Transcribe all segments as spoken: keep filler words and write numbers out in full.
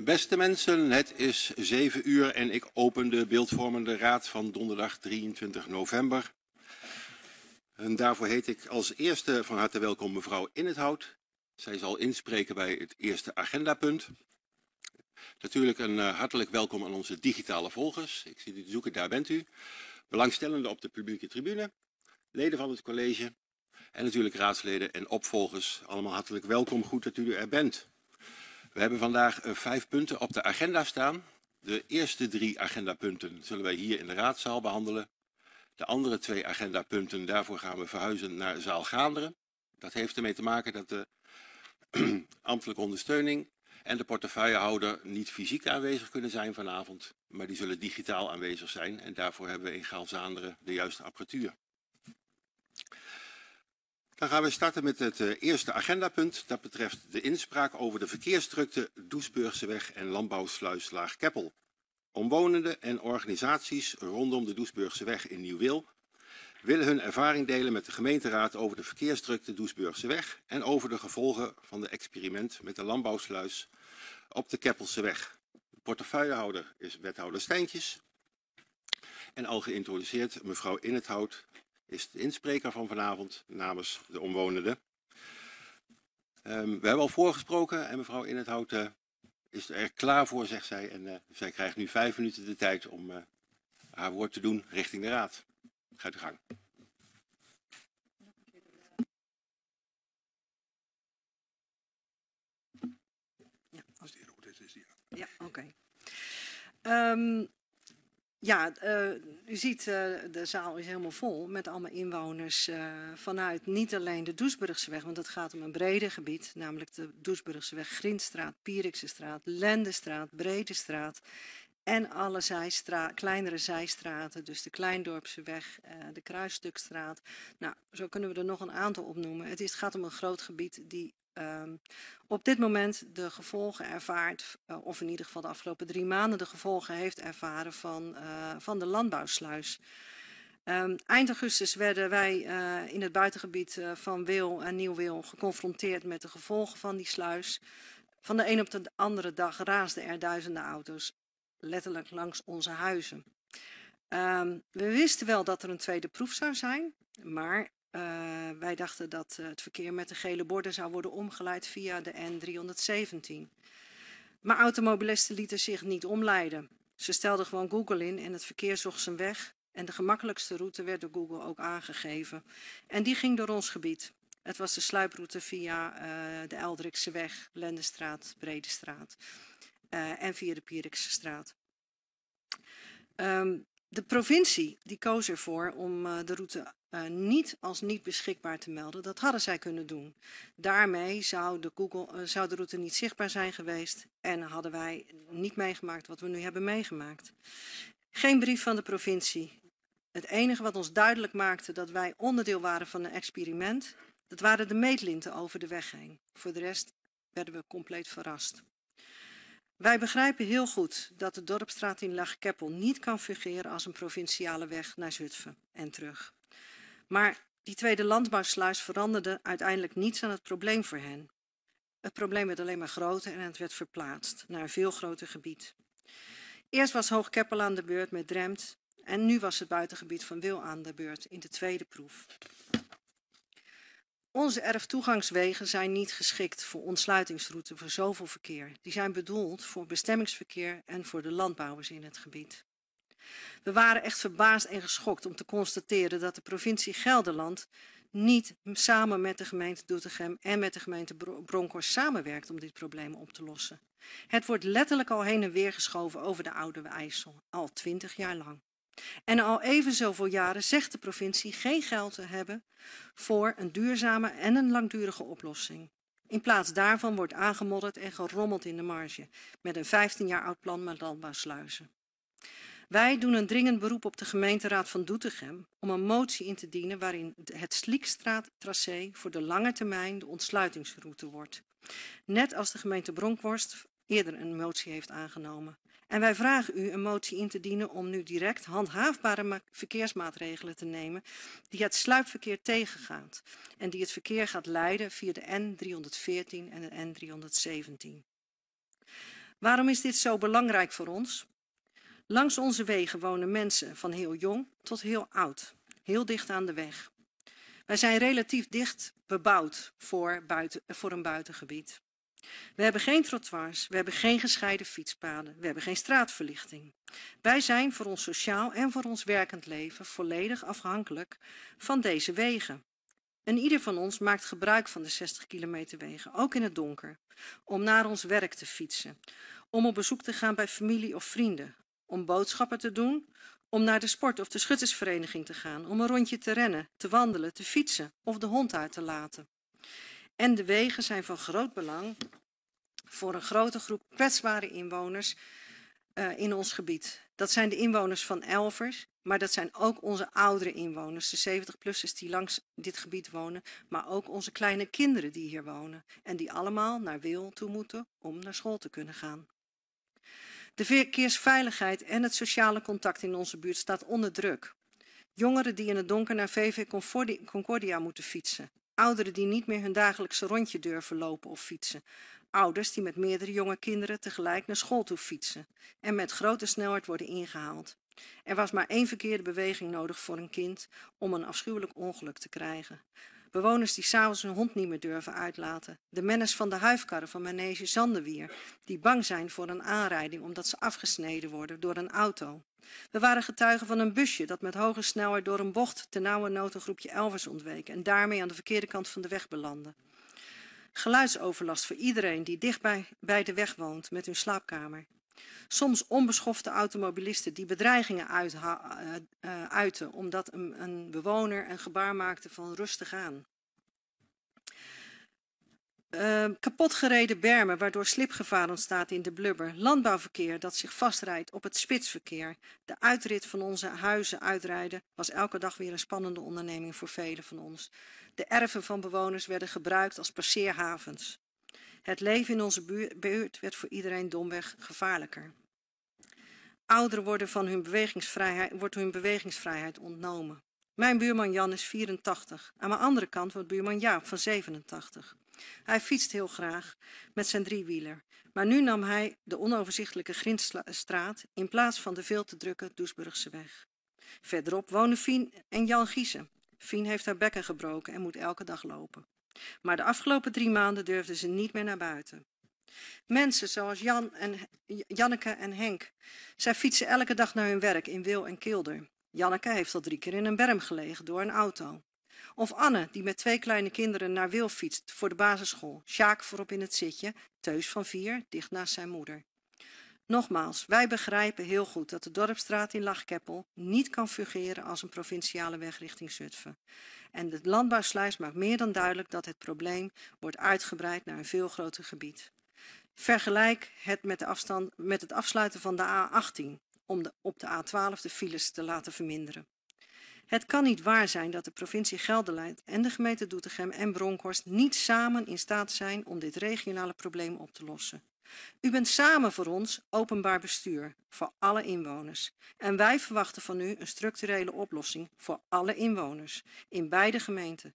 Beste mensen, het is zeven uur en ik open de beeldvormende raad van donderdag drieëntwintig november. En daarvoor heet ik als eerste van harte welkom mevrouw Inethout. Zij zal inspreken bij het eerste agendapunt. Natuurlijk een uh, hartelijk welkom aan onze digitale volgers. Ik zie u te zoeken, daar bent u. Belangstellenden op de publieke tribune, leden van het college en natuurlijk raadsleden en opvolgers. Allemaal hartelijk welkom, goed dat u er bent. We hebben vandaag uh, vijf punten op de agenda staan. De eerste drie agendapunten zullen wij hier in de raadzaal behandelen. De andere twee agendapunten, daarvoor gaan we verhuizen naar zaal Gaanderen. Dat heeft ermee te maken dat de ambtelijke ondersteuning en de portefeuillehouder niet fysiek aanwezig kunnen zijn vanavond, maar die zullen digitaal aanwezig zijn en daarvoor hebben we in Gaalsanderen de juiste apparatuur. Dan gaan we starten met het uh, eerste agendapunt. Dat betreft de inspraak over de verkeersdrukte Doesburgseweg en landbouwsluis Laag-Keppel. Omwonenden en organisaties rondom de Doesburgseweg in Nieuw-Wil willen hun ervaring delen met de gemeenteraad over de verkeersdrukte Doesburgseweg en over de gevolgen van de experiment met de landbouwsluis op de Keppelseweg. De portefeuillehouder is wethouder Steintjes en al geïntroduceerd mevrouw Inethout is de inspreker van vanavond namens de omwonenden. Um, we hebben al voorgesproken en mevrouw Inethout uh, is er klaar voor, zegt zij. En uh, zij krijgt nu vijf minuten de tijd om uh, haar woord te doen richting de raad. Gaat uw gang. Ja, ja oké. Okay. Um, Ja, uh, u ziet, uh, de zaal is helemaal vol met allemaal inwoners uh, vanuit niet alleen de Doesburgseweg, want het gaat om een breder gebied, namelijk de Doesburgseweg, Grintstraat, Pieriksestraat, Lendestraat, Bredestraat en alle zijstra kleinere zijstraten, dus de Kleindorpseweg, uh, de Kruisstukstraat. Nou, zo kunnen we er nog een aantal opnoemen. Het, is, het gaat om een groot gebied die Um, op dit moment de gevolgen ervaart, uh, of in ieder geval de afgelopen drie maanden de gevolgen heeft ervaren van, uh, van de landbouwsluis. Um, eind augustus werden wij uh, in het buitengebied uh, van Wil en Nieuw-Wil geconfronteerd met de gevolgen van die sluis. Van de een op de andere dag raasden er duizenden auto's letterlijk langs onze huizen. Um, we wisten wel dat er een tweede proef zou zijn, maar Uh, wij dachten dat uh, het verkeer met de gele borden zou worden omgeleid via de N driehonderdzeventien. Maar automobilisten lieten zich niet omleiden. Ze stelden gewoon Google in en het verkeer zocht zijn weg. En de gemakkelijkste route werd door Google ook aangegeven. En die ging door ons gebied. Het was de sluiproute via uh, de Eldrikseweg, Lendestraat, Bredestraat uh, en via de Pieriksestraat. Um, De provincie die koos ervoor om uh, de route uh, niet als niet beschikbaar te melden. Dat hadden zij kunnen doen. Daarmee zou de, Google, uh, zou de route niet zichtbaar zijn geweest en hadden wij niet meegemaakt wat we nu hebben meegemaakt. Geen brief van de provincie. Het enige wat ons duidelijk maakte dat wij onderdeel waren van een experiment, dat waren de meetlinten over de weg heen. Voor de rest werden we compleet verrast. Wij begrijpen heel goed dat de Dorpsstraat in Laag-Keppel niet kan fungeren als een provinciale weg naar Zutphen en terug. Maar die tweede landbouwsluis veranderde uiteindelijk niets aan het probleem voor hen. Het probleem werd alleen maar groter en het werd verplaatst naar een veel groter gebied. Eerst was Hoog-Keppel aan de beurt met Drempt en nu was het buitengebied van Wil aan de beurt in de tweede proef. Onze erftoegangswegen zijn niet geschikt voor ontsluitingsroutes voor zoveel verkeer. Die zijn bedoeld voor bestemmingsverkeer en voor de landbouwers in het gebied. We waren echt verbaasd en geschokt om te constateren dat de provincie Gelderland niet samen met de gemeente Doetinchem en met de gemeente Bronkhorst samenwerkt om dit probleem op te lossen. Het wordt letterlijk al heen en weer geschoven over de Oude IJssel, al twintig jaar lang. En al even zoveel jaren zegt de provincie geen geld te hebben voor een duurzame en een langdurige oplossing. In plaats daarvan wordt aangemodderd en gerommeld in de marge met een vijftien jaar oud plan met landbouwsluizen. Wij doen een dringend beroep op de gemeenteraad van Doetinchem om een motie in te dienen waarin het Sliekstraattracé voor de lange termijn de ontsluitingsroute wordt. Net als de gemeente Bronkhorst eerder een motie heeft aangenomen. En wij vragen u een motie in te dienen om nu direct handhaafbare verkeersmaatregelen te nemen die het sluipverkeer tegengaat en die het verkeer gaat leiden via de N driehonderdveertien en de N driehonderdzeventien. Waarom is dit zo belangrijk voor ons? Langs onze wegen wonen mensen van heel jong tot heel oud, heel dicht aan de weg. Wij zijn relatief dicht bebouwd voor, buiten, voor een buitengebied. We hebben geen trottoirs, we hebben geen gescheiden fietspaden, we hebben geen straatverlichting. Wij zijn voor ons sociaal en voor ons werkend leven volledig afhankelijk van deze wegen. En ieder van ons maakt gebruik van de zestig kilometer wegen, ook in het donker, om naar ons werk te fietsen, om op bezoek te gaan bij familie of vrienden, om boodschappen te doen, om naar de sport- of de schuttersvereniging te gaan, om een rondje te rennen, te wandelen, te fietsen of de hond uit te laten. En de wegen zijn van groot belang voor een grote groep kwetsbare inwoners uh, in ons gebied. Dat zijn de inwoners van Elvers, maar dat zijn ook onze oudere inwoners, de zeventig-plussers die langs dit gebied wonen, maar ook onze kleine kinderen die hier wonen en die allemaal naar Wil toe moeten om naar school te kunnen gaan. De verkeersveiligheid en het sociale contact in onze buurt staat onder druk. Jongeren die in het donker naar V V Concordia moeten fietsen. Ouderen die niet meer hun dagelijkse rondje durven lopen of fietsen. Ouders die met meerdere jonge kinderen tegelijk naar school toe fietsen en met grote snelheid worden ingehaald. Er was maar één verkeerde beweging nodig voor een kind om een afschuwelijk ongeluk te krijgen. Bewoners die s'avonds hun hond niet meer durven uitlaten. De menners van de huifkarren van Manege Zandewier, die bang zijn voor een aanrijding omdat ze afgesneden worden door een auto. We waren getuigen van een busje dat met hoge snelheid door een bocht ten nauwe nood een groepje Elvers ontweek en daarmee aan de verkeerde kant van de weg belandde. Geluidsoverlast voor iedereen die dichtbij bij de weg woont met hun slaapkamer. Soms onbeschofte automobilisten die bedreigingen uitha, uh, uh, uiten omdat een, een bewoner een gebaar maakte van rustig aan. Uh, kapotgereden bermen waardoor slipgevaar ontstaat in de blubber. Landbouwverkeer dat zich vastrijdt op het spitsverkeer. De uitrit van onze huizen uitrijden was elke dag weer een spannende onderneming voor velen van ons. De erven van bewoners werden gebruikt als passeerhavens. Het leven in onze buurt werd voor iedereen domweg gevaarlijker. Ouderen worden van hun bewegingsvrijheid, wordt hun bewegingsvrijheid ontnomen. Mijn buurman Jan is vierentachtig. Aan mijn andere kant wordt buurman Jaap van zevenentachtig. Hij fietst heel graag met zijn driewieler. Maar nu nam hij de onoverzichtelijke Grindstraat in plaats van de veel te drukke Doesburgse weg. Verderop wonen Fien en Jan Giesen. Fien heeft haar bekken gebroken en moet elke dag lopen. Maar de afgelopen drie maanden durfden ze niet meer naar buiten. Mensen zoals Jan en, Janneke en Henk. Zij fietsen elke dag naar hun werk in Wil en Kilder. Janneke heeft al drie keer in een berm gelegen door een auto. Of Anne, die met twee kleine kinderen naar Wil fietst voor de basisschool. Sjaak voorop in het zitje, Teus van vier, dicht naast zijn moeder. Nogmaals, wij begrijpen heel goed dat de Dorpsstraat in Lachkeppel niet kan fungeren als een provinciale weg richting Zutphen. En de landbouwsluis maakt meer dan duidelijk dat het probleem wordt uitgebreid naar een veel groter gebied. Vergelijk het met, de afstand, met het afsluiten van de A achttien om de, op de A twaalf de files te laten verminderen. Het kan niet waar zijn dat de provincie Gelderland en de gemeente Doetinchem en Bronkhorst niet samen in staat zijn om dit regionale probleem op te lossen. U bent samen voor ons openbaar bestuur, voor alle inwoners. En wij verwachten van u een structurele oplossing voor alle inwoners, in beide gemeenten.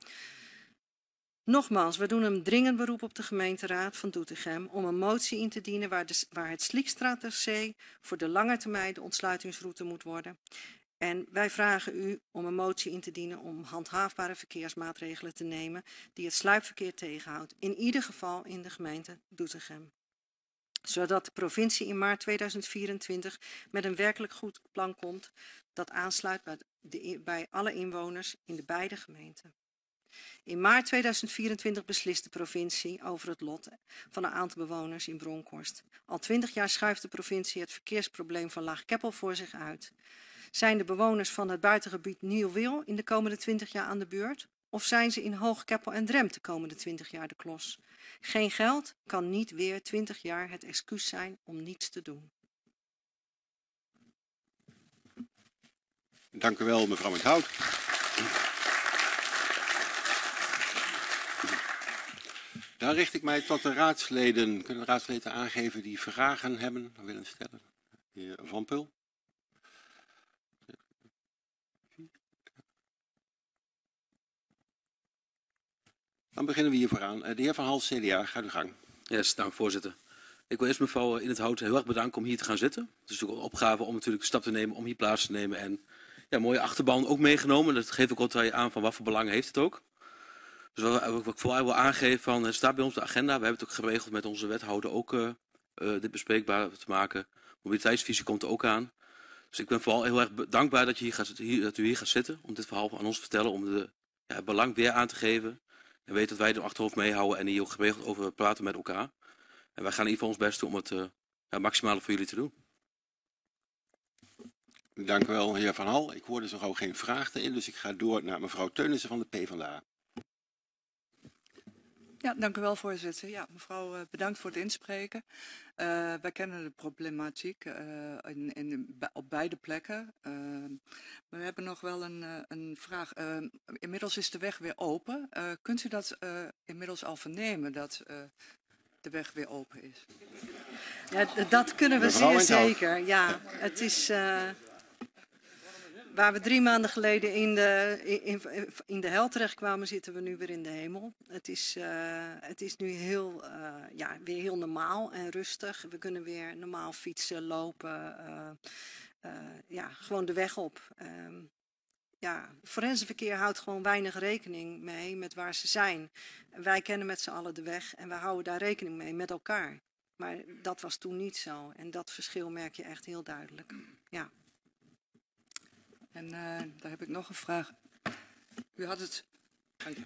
Nogmaals, we doen een dringend beroep op de gemeenteraad van Doetinchem om een motie in te dienen waar, de, waar het Sliekstraat-tracé voor de lange termijn de ontsluitingsroute moet worden. En wij vragen u om een motie in te dienen om handhaafbare verkeersmaatregelen te nemen die het sluipverkeer tegenhoudt, in ieder geval in de gemeente Doetinchem. Zodat de provincie in maart tweeduizend vierentwintig met een werkelijk goed plan komt dat aansluit bij, de, bij alle inwoners in de beide gemeenten. In maart tweeduizend vierentwintig beslist de provincie over het lot van een aantal bewoners in Bronkhorst. Al twintig jaar schuift de provincie het verkeersprobleem van Laag-Keppel voor zich uit. Zijn de bewoners van het buitengebied Nieuw-Wil in de komende twintig jaar aan de beurt? Of zijn ze in Hoog-Keppel en Drempt de komende twintig jaar de klos? Geen geld kan niet weer twintig jaar het excuus zijn om niets te doen. Dank u wel, mevrouw Menthout. Dan richt ik mij tot de raadsleden. Kunnen de raadsleden aangeven die vragen hebben of willen stellen? De heer Van Pul. Dan beginnen we hier vooraan. De heer Van Hals, C D A, gaat uw gang. Yes, dank voorzitter. Ik wil eerst mevrouw In het Hout heel erg bedanken om hier te gaan zitten. Het is natuurlijk een opgave om natuurlijk de stap te nemen om hier plaats te nemen. En ja, mooie achterban ook meegenomen. Dat geeft ook altijd aan van wat voor belang heeft het ook. Dus wat, wat ik vooral wil aangeven, van, het staat bij ons op de agenda. We hebben het ook geregeld met onze wethouder ook uh, uh, dit bespreekbaar te maken. Mobiliteitsvisie komt er ook aan. Dus ik ben vooral heel erg dankbaar dat, je hier gaat, hier, dat u hier gaat zitten. Om dit verhaal aan ons te vertellen. Om de, ja, het belang weer aan te geven. En weet dat wij er achterhoofd meehouden en hier ook geregeld over praten met elkaar. En wij gaan in ieder geval ons best doen om het uh, ja, maximale voor jullie te doen. Dank u wel, heer Van Hal. Ik hoorde zo gauw geen vraag erin, dus ik ga door naar mevrouw Teunissen van de PvdA. Ja, dank u wel, voorzitter. Ja, mevrouw, uh, bedankt voor het inspreken. Uh, wij kennen de problematiek uh, in, in, op beide plekken. Uh, maar we hebben nog wel een, uh, een vraag. Uh, inmiddels is de weg weer open. Uh, kunt u dat uh, inmiddels al vernemen, dat uh, de weg weer open is? Ja, dat kunnen we Mevrouw zeer zeker. Ja, het is... Uh... Waar we drie maanden geleden in de, in, in de hel terecht kwamen, zitten we nu weer in de hemel. Het is, uh, het is nu heel, uh, ja, weer heel normaal en rustig. We kunnen weer normaal fietsen, lopen, uh, uh, ja, gewoon de weg op. Uh, ja, forensenverkeer houdt gewoon weinig rekening mee met waar ze zijn. Wij kennen met z'n allen de weg en we houden daar rekening mee met elkaar. Maar dat was toen niet zo en dat verschil merk je echt heel duidelijk. Ja. En uh, daar heb ik nog een vraag. U had het... Dank je.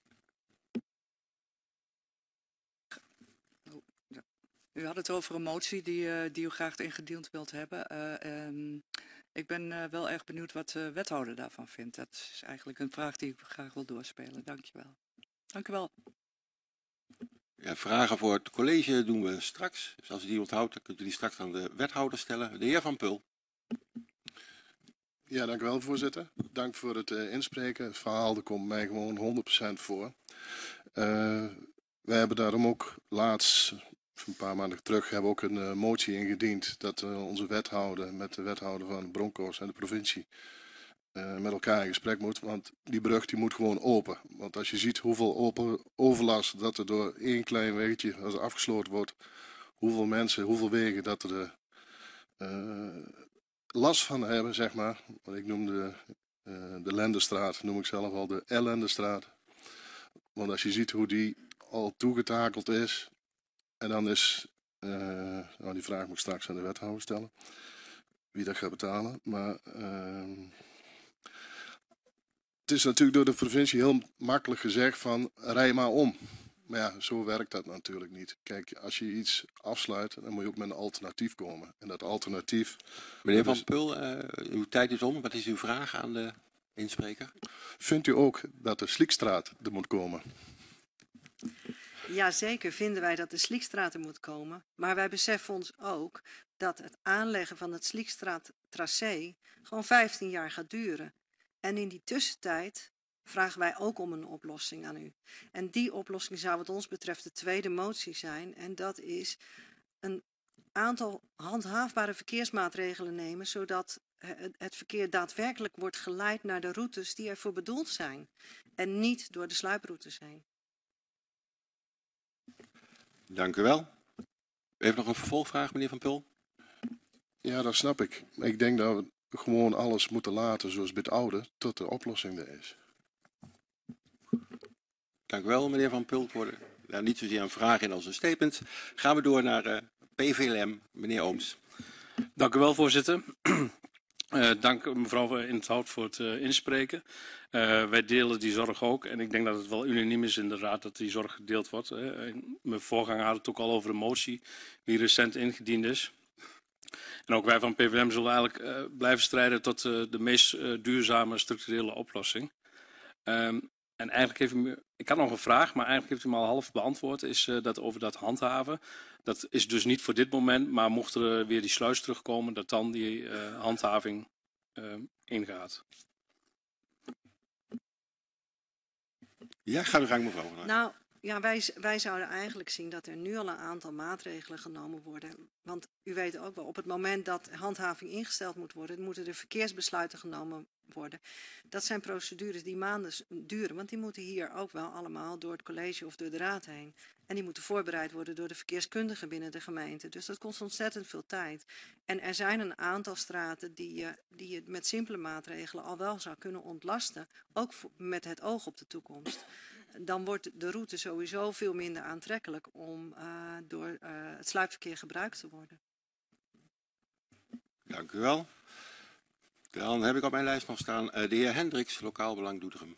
Oh, ja. U had het over een motie die, uh, die u graag ingediend wilt hebben. Uh, um, ik ben uh, wel erg benieuwd wat de wethouder daarvan vindt. Dat is eigenlijk een vraag die ik graag wil doorspelen. Dank je wel. Dank u wel. Ja, vragen voor het college doen we straks. Dus als u die onthoudt, dan kunt u die straks aan de wethouder stellen. De heer Van Pul. Ja, dank u wel, voorzitter. Dank voor het uh, inspreken. Het verhaal daar komt mij gewoon honderd procent voor. Uh, wij hebben daarom ook laatst, een paar maanden terug, hebben we ook een uh, motie ingediend dat uh, onze wethouder met de wethouder van Bronkhorst en de provincie uh, met elkaar in gesprek moet. Want die brug die moet gewoon open. Want als je ziet hoeveel open, overlast dat er door één klein weggetje, als het afgesloten wordt, hoeveel mensen, hoeveel wegen dat er de, uh, last van hebben, zeg maar. Want ik noem de, uh, de Lendestraat, noem ik zelf al de Ellendestraat. Want als je ziet hoe die al toegetakeld is, en dan is, uh, nou die vraag moet ik straks aan de wethouder stellen, wie dat gaat betalen. Maar uh, het is natuurlijk door de provincie heel makkelijk gezegd van rij maar om. Maar ja, zo werkt dat natuurlijk niet. Kijk, als je iets afsluit, dan moet je ook met een alternatief komen. En dat alternatief... Meneer Van Pul, uh, uw tijd is om. Wat is uw vraag aan de inspreker? Vindt u ook dat de Sliekstraat er moet komen? Jazeker vinden wij dat de Sliekstraat er moet komen. Maar wij beseffen ons ook dat het aanleggen van het Sliekstraat-tracé gewoon vijftien jaar gaat duren. En in die tussentijd vragen wij ook om een oplossing aan u. En die oplossing zou wat ons betreft de tweede motie zijn. En dat is een aantal handhaafbare verkeersmaatregelen nemen, zodat het verkeer daadwerkelijk wordt geleid naar de routes die ervoor bedoeld zijn. En niet door de sluiproutes heen. Dank u wel. U heeft nog een vervolgvraag, meneer Van Pul? Ja, dat snap ik. Ik denk dat we gewoon alles moeten laten zoals bij het oude, tot de oplossing er is. Dank u wel, meneer Van Pul. Voor de, nou, niet zozeer een vraag in als een statement. Gaan we door naar uh, P V L M, meneer Ooms. Dank u wel, voorzitter. Uh, dank mevrouw In het Hout voor het uh, inspreken. Uh, wij delen die zorg ook en ik denk dat het wel unaniem is in de raad dat die zorg gedeeld wordt. Uh, mijn voorganger had het ook al over de motie die recent ingediend is. En ook wij van P V L M zullen eigenlijk uh, blijven strijden tot uh, de meest uh, duurzame structurele oplossing. Um, en eigenlijk heeft u me, ik had nog een vraag, maar eigenlijk heeft u me al half beantwoord, is uh, dat over dat handhaven. Dat is dus niet voor dit moment, maar mocht er weer die sluis terugkomen, dat dan die uh, handhaving uh, ingaat. Ja, ga uw gang, mevrouw. Nou, Ja, wij, wij zouden eigenlijk zien dat er nu al een aantal maatregelen genomen worden. Want u weet ook wel, op het moment dat handhaving ingesteld moet worden, moeten er verkeersbesluiten genomen worden. Dat zijn procedures die maanden duren, want die moeten hier ook wel allemaal door het college of door de raad heen. En die moeten voorbereid worden door de verkeerskundigen binnen de gemeente. Dus dat kost ontzettend veel tijd. En er zijn een aantal straten die je, die je met simpele maatregelen al wel zou kunnen ontlasten. Ook voor, met het oog op de toekomst. Dan wordt de route sowieso veel minder aantrekkelijk om uh, door uh, het sluipverkeer gebruikt te worden. Dank u wel. Dan heb ik op mijn lijst nog staan uh, de heer Hendricks, Lokaal Belang Doetinchem.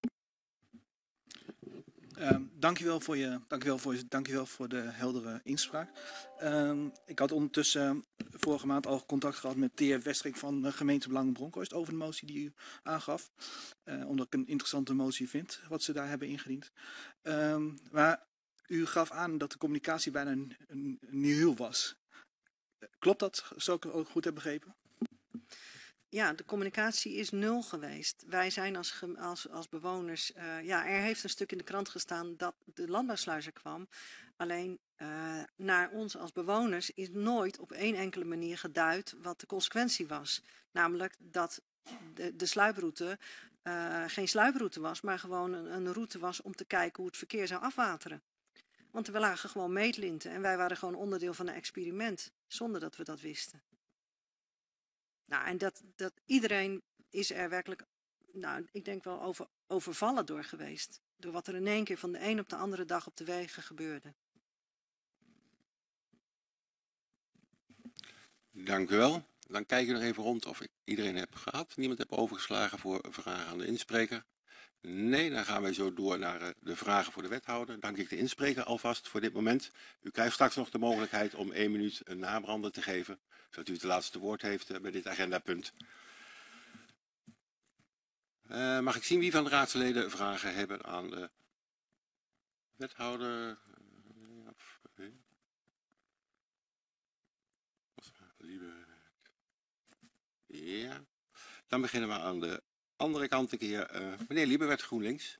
Uh, dank u wel voor je, dank u wel voor, dank u wel voor de heldere inspraak. Uh, ik had ondertussen uh, vorige maand al contact gehad met de heer Westrik van de gemeente Belang Bronkhorst over de motie die u aangaf. Uh, omdat ik een interessante motie vind wat ze daar hebben ingediend. Uh, maar u gaf aan dat de communicatie bijna een, een, een nihil was. Klopt dat? Zou ik het ook goed hebben begrepen? Ja, de communicatie is nul geweest. Wij zijn als, als, als bewoners... Uh, ja, er heeft een stuk in de krant gestaan dat de landbouwsluizer kwam. Alleen uh, naar ons als bewoners is nooit op één enkele manier geduid wat de consequentie was. Namelijk dat de, de sluiproute uh, geen sluiproute was, maar gewoon een, een route was om te kijken hoe het verkeer zou afwateren. Want we lagen gewoon meetlinten en wij waren gewoon onderdeel van een experiment, zonder dat we dat wisten. Nou, en dat, dat iedereen is er werkelijk, nou, ik denk wel over, overvallen door geweest. Door wat er in één keer van de een op de andere dag op de wegen gebeurde. Dank u wel. Dan kijk ik nog even rond of ik iedereen heb gehad. Niemand heb overgeslagen voor vragen aan de inspreker. Nee, dan gaan wij zo door naar de vragen voor de wethouder. Dank ik de inspreker alvast voor dit moment. U krijgt straks nog de mogelijkheid om één minuut een nabrander te geven, zodat u het laatste woord heeft bij dit agendapunt. Uh, mag ik zien wie van de raadsleden vragen hebben aan de wethouder? Ja, dan beginnen we aan de andere kant een keer. Uh, meneer Liebewert, GroenLinks.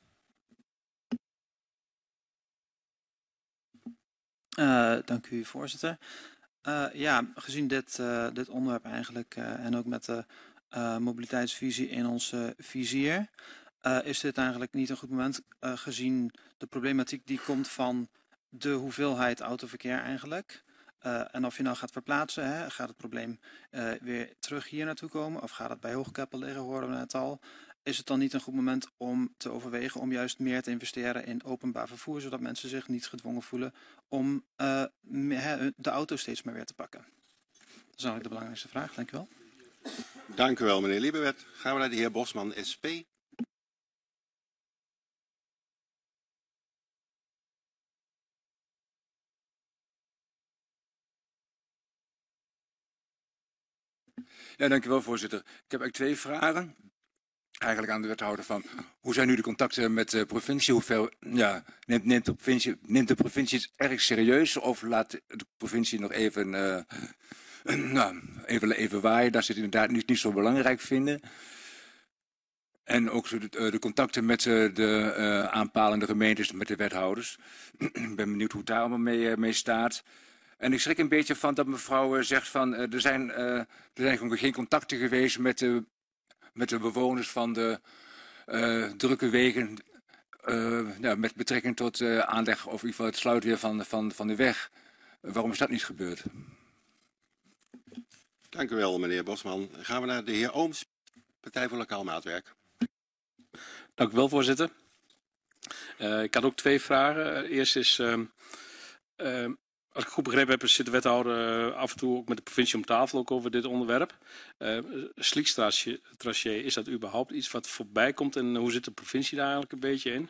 Uh, dank u, voorzitter. Uh, ja, gezien dit, uh, dit onderwerp eigenlijk uh, en ook met de uh, mobiliteitsvisie in ons uh, vizier, uh, is dit eigenlijk niet een goed moment uh, gezien de problematiek die komt van de hoeveelheid autoverkeer eigenlijk. Uh, en of je nou gaat verplaatsen, hè, gaat het probleem uh, weer terug hier naartoe komen of gaat het bij Hoogkeppel liggen, hoorden we net al. Is het dan niet een goed moment om te overwegen om juist meer te investeren in openbaar vervoer, zodat mensen zich niet gedwongen voelen om uh, de auto steeds meer weer te pakken? Dat is eigenlijk de belangrijkste vraag. Dank u wel. Dank u wel, meneer Liebewert. Gaan we naar de heer Bosman, S P. Ja, dank u wel, voorzitter. Ik heb eigenlijk twee vragen. Eigenlijk aan de wethouder van, hoe zijn nu de contacten met de provincie? Hoeveel, ja, neemt, neemt, de provincie, neemt de provincie het erg serieus of laat de provincie nog even, uh, nou, even, even waaien, dat ze het inderdaad niet, niet zo belangrijk vinden? En ook zo de, de contacten met de uh, aanpalende gemeentes, met de wethouders. Ik ben benieuwd hoe het daar allemaal mee, mee staat. En ik schrik een beetje van dat mevrouw zegt van, uh, er zijn, uh, er zijn gewoon geen contacten geweest met de met de bewoners van de uh, drukke wegen, uh, ja, met betrekking tot uh, aanleg of in ieder geval het sluitweer van, van, van de weg. Uh, waarom is dat niet gebeurd? Dank u wel, meneer Bosman. Dan gaan we naar de heer Ooms, Partij voor Lokaal Maatwerk. Dank u wel, voorzitter. Uh, ik had ook twee vragen. Eerst is, uh, uh, als ik goed begrepen heb, zit de wethouder uh, af en toe ook met de provincie om tafel ook over dit onderwerp. Uh, Sliekstraatje, is dat überhaupt iets wat voorbij komt en hoe zit de provincie daar eigenlijk een beetje in?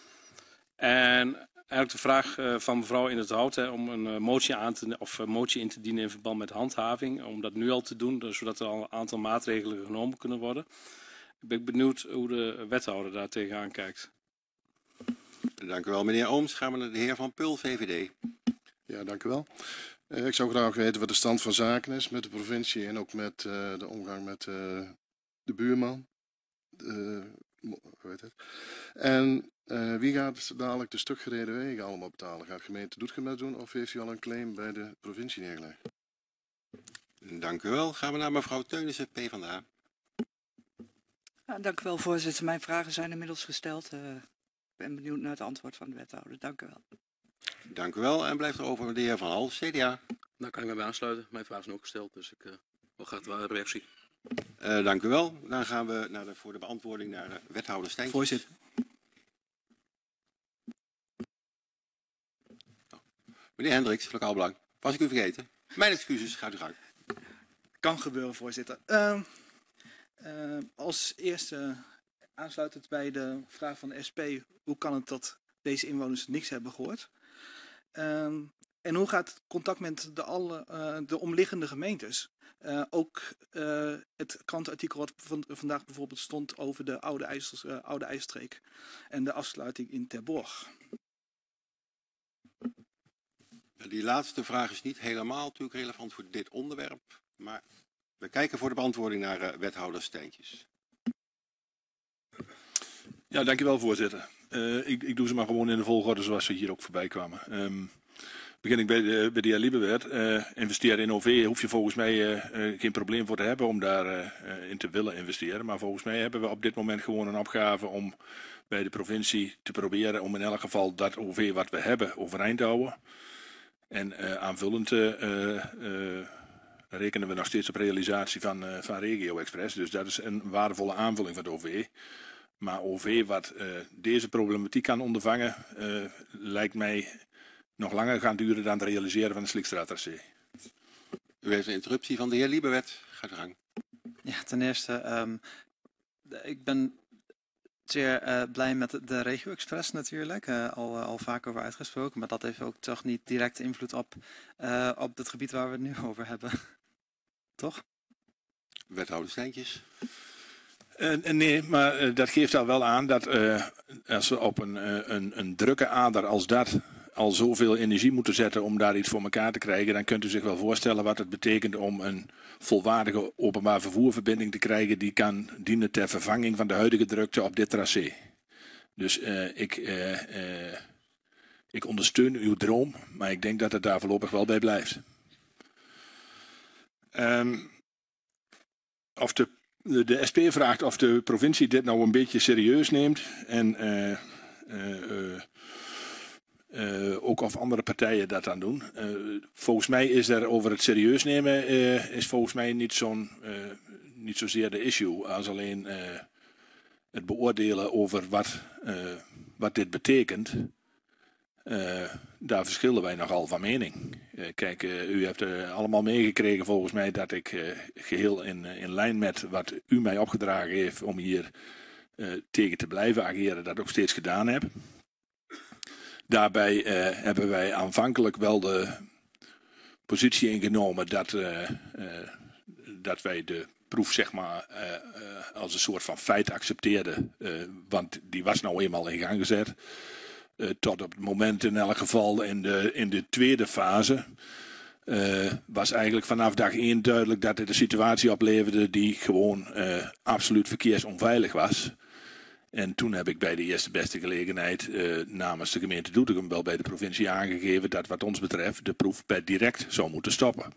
En eigenlijk de vraag uh, van mevrouw In het Hout hè, om een uh, motie, aan te, of, uh, motie in te dienen in verband met handhaving, om dat nu al te doen, dus, zodat er al een aantal maatregelen genomen kunnen worden. Ik ben benieuwd hoe de wethouder daar tegenaan kijkt. Dank u wel, meneer Ooms. Gaan we naar de heer Van Pul, V V D. Ja, dank u wel. Uh, ik zou graag weten wat de stand van zaken is met de provincie en ook met uh, de omgang met uh, de buurman. Uh, hoe heet het? En Uh, wie gaat dadelijk de stukgereden wegen allemaal betalen? Gaat de gemeente Doetinchem dat doen of heeft u al een claim bij de provincie neergelegd? Dank u wel. Gaan we naar mevrouw Teunissen, PvdA. Ja, dank u wel, voorzitter. Mijn vragen zijn inmiddels gesteld. Uh, ik ben benieuwd naar het antwoord van de wethouder. Dank u wel. Dank u wel. En blijft er over de heer Van Hal, C D A. Daar kan ik mij bij aansluiten. Mijn vraag is ook gesteld, dus ik uh, wil graag de reactie. Uh, dank u wel. Dan gaan we naar de, voor de beantwoording naar uh, wethouder Steintjes. Voorzitter. Oh. Meneer Hendricks, lokaal belang. Was ik u vergeten? Mijn excuses, gaat u gang. Kan gebeuren, voorzitter. Uh, uh, als eerste aansluitend bij de vraag van de S P, hoe kan het dat deze inwoners niks hebben gehoord? Uh, en hoe gaat het contact met de, alle, uh, de omliggende gemeentes? Uh, ook uh, het krantenartikel wat van, vandaag bijvoorbeeld stond over de oude, IJssels, uh, oude IJsstreek en de afsluiting in Terborg. Die laatste vraag is niet helemaal natuurlijk relevant voor dit onderwerp, maar we kijken voor de beantwoording naar uh, wethouder Steintjes. Ja, dankjewel voorzitter. Uh, ik, ik doe ze maar gewoon in de volgorde zoals ze hier ook voorbij kwamen. Um, begin ik bij de, bij de heer Liebewert. Uh, investeren in O V hoef je volgens mij uh, uh, geen probleem voor te hebben om daar uh, uh, in te willen investeren. Maar volgens mij hebben we op dit moment gewoon een opgave om bij de provincie te proberen om in elk geval dat O V wat we hebben overeind te houden. En uh, aanvullend uh, uh, rekenen we nog steeds op realisatie van, uh, van Regio Express. Dus dat is een waardevolle aanvulling van het O V. Maar O V wat uh, deze problematiek kan ondervangen, uh, lijkt mij nog langer gaan duren dan het realiseren van de Slikstraattracé. U heeft een interruptie van de heer Liebewert. Gaat u gang. Ja, ten eerste, um, ik ben zeer uh, blij met de, de Regio Express natuurlijk, uh, al, uh, al vaak over uitgesproken. Maar dat heeft ook toch niet direct invloed op, uh, op het gebied waar we het nu over hebben. Toch? Wethouder Steintjes. Uh, nee, maar uh, dat geeft al wel aan dat uh, als we op een, uh, een, een drukke ader als dat al zoveel energie moeten zetten om daar iets voor elkaar te krijgen, dan kunt u zich wel voorstellen wat het betekent om een volwaardige openbaar vervoerverbinding te krijgen die kan dienen ter vervanging van de huidige drukte op dit tracé. Dus uh, ik, uh, uh, ik ondersteun uw droom, maar ik denk dat het daar voorlopig wel bij blijft. Um, of de De S P vraagt of de provincie dit nou een beetje serieus neemt en uh, uh, uh, uh, ook of andere partijen dat dan doen. Uh, volgens mij is er over het serieus nemen uh, is volgens mij niet, zo'n, uh, niet zozeer de issue als alleen uh, het beoordelen over wat, uh, wat dit betekent. Uh, daar verschillen wij nogal van mening. Uh, kijk, uh, u hebt uh, allemaal meegekregen volgens mij dat ik uh, geheel in, uh, in lijn met wat u mij opgedragen heeft om hier uh, tegen te blijven ageren, dat ook steeds gedaan heb. Daarbij uh, hebben wij aanvankelijk wel de positie ingenomen dat, uh, uh, dat wij de proef zeg maar uh, uh, als een soort van feit accepteerden, uh, want die was nou eenmaal in gang gezet. Uh, tot op het moment in elk geval in de, in de tweede fase uh, was eigenlijk vanaf dag één duidelijk dat dit een situatie opleverde die gewoon uh, absoluut verkeersonveilig was. En toen heb ik bij de eerste beste gelegenheid uh, namens de gemeente Doetinchem wel bij de provincie aangegeven dat wat ons betreft de proef per direct zou moeten stoppen.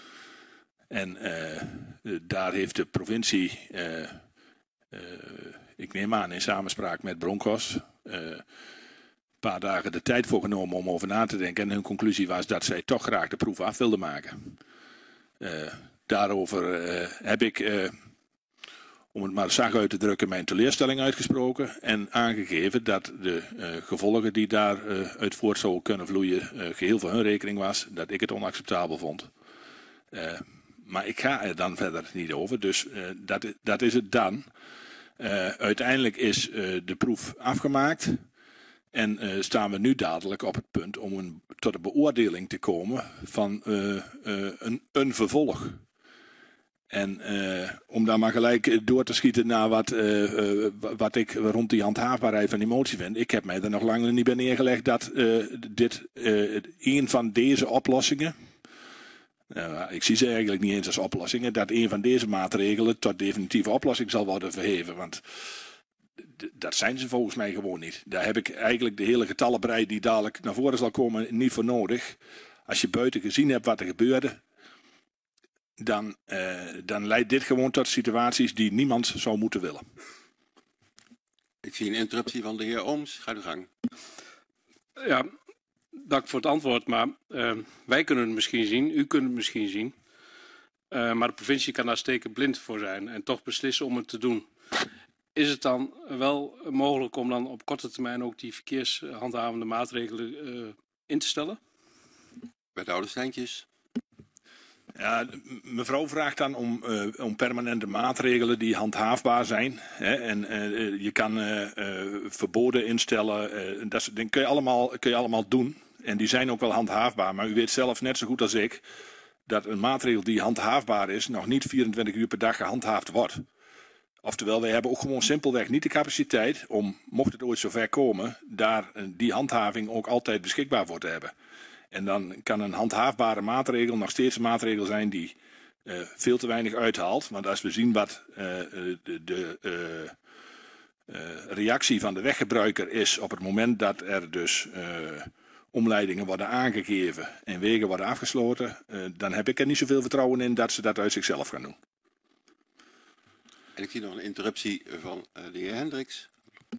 En uh, daar heeft de provincie, uh, uh, ik neem aan in samenspraak met Broncos, uh, een paar dagen de tijd voor genomen om over na te denken. En hun conclusie was dat zij toch graag de proef af wilden maken. Uh, daarover uh, heb ik, uh, om het maar zacht uit te drukken, mijn teleurstelling uitgesproken. En aangegeven dat de uh, gevolgen die daaruit uh, voort zouden kunnen vloeien uh, geheel voor hun rekening was. Dat ik het onacceptabel vond. Uh, maar ik ga er dan verder niet over. Dus uh, dat, dat is het dan. Uh, uiteindelijk is uh, de proef afgemaakt. En uh, staan we nu dadelijk op het punt om een, tot een beoordeling te komen van uh, uh, een, een vervolg. En uh, om daar maar gelijk door te schieten naar wat, uh, uh, wat ik rond die handhaafbaarheid van die motie vind. Ik heb mij er nog lang niet bij neergelegd dat uh, dit uh, een van deze oplossingen, uh, ik zie ze eigenlijk niet eens als oplossingen, dat een van deze maatregelen tot definitieve oplossing zal worden verheven. Want d- dat zijn ze volgens mij gewoon niet. Daar heb ik eigenlijk de hele getallenbrei die dadelijk naar voren zal komen niet voor nodig. Als je buiten gezien hebt wat er gebeurde, dan, uh, dan leidt dit gewoon tot situaties die niemand zou moeten willen. Ik zie een interruptie van de heer Ooms. Ga uw gang. Ja, dank voor het antwoord. Maar uh, wij kunnen het misschien zien, u kunt het misschien zien. Uh, maar de provincie kan daar stekenblind voor zijn en toch beslissen om het te doen. Is het dan wel mogelijk om dan op korte termijn ook die verkeershandhavende maatregelen uh, in te stellen? Wethouder Steintjes. Ja, mevrouw vraagt dan om, uh, om permanente maatregelen die handhaafbaar zijn. Hè, en uh, je kan uh, uh, verboden instellen. Uh, dat soort dingen kun je, allemaal, kun je allemaal doen. En die zijn ook wel handhaafbaar. Maar u weet zelf net zo goed als ik dat een maatregel die handhaafbaar is nog niet vierentwintig uur per dag gehandhaafd wordt. Oftewel, wij hebben ook gewoon simpelweg niet de capaciteit om, mocht het ooit zover komen, daar die handhaving ook altijd beschikbaar voor te hebben. En dan kan een handhaafbare maatregel nog steeds een maatregel zijn die uh, veel te weinig uithaalt. Want als we zien wat uh, de, de uh, uh, reactie van de weggebruiker is op het moment dat er dus uh, omleidingen worden aangegeven en wegen worden afgesloten, uh, dan heb ik er niet zoveel vertrouwen in dat ze dat uit zichzelf gaan doen. En ik zie nog een interruptie van uh, de heer Hendricks.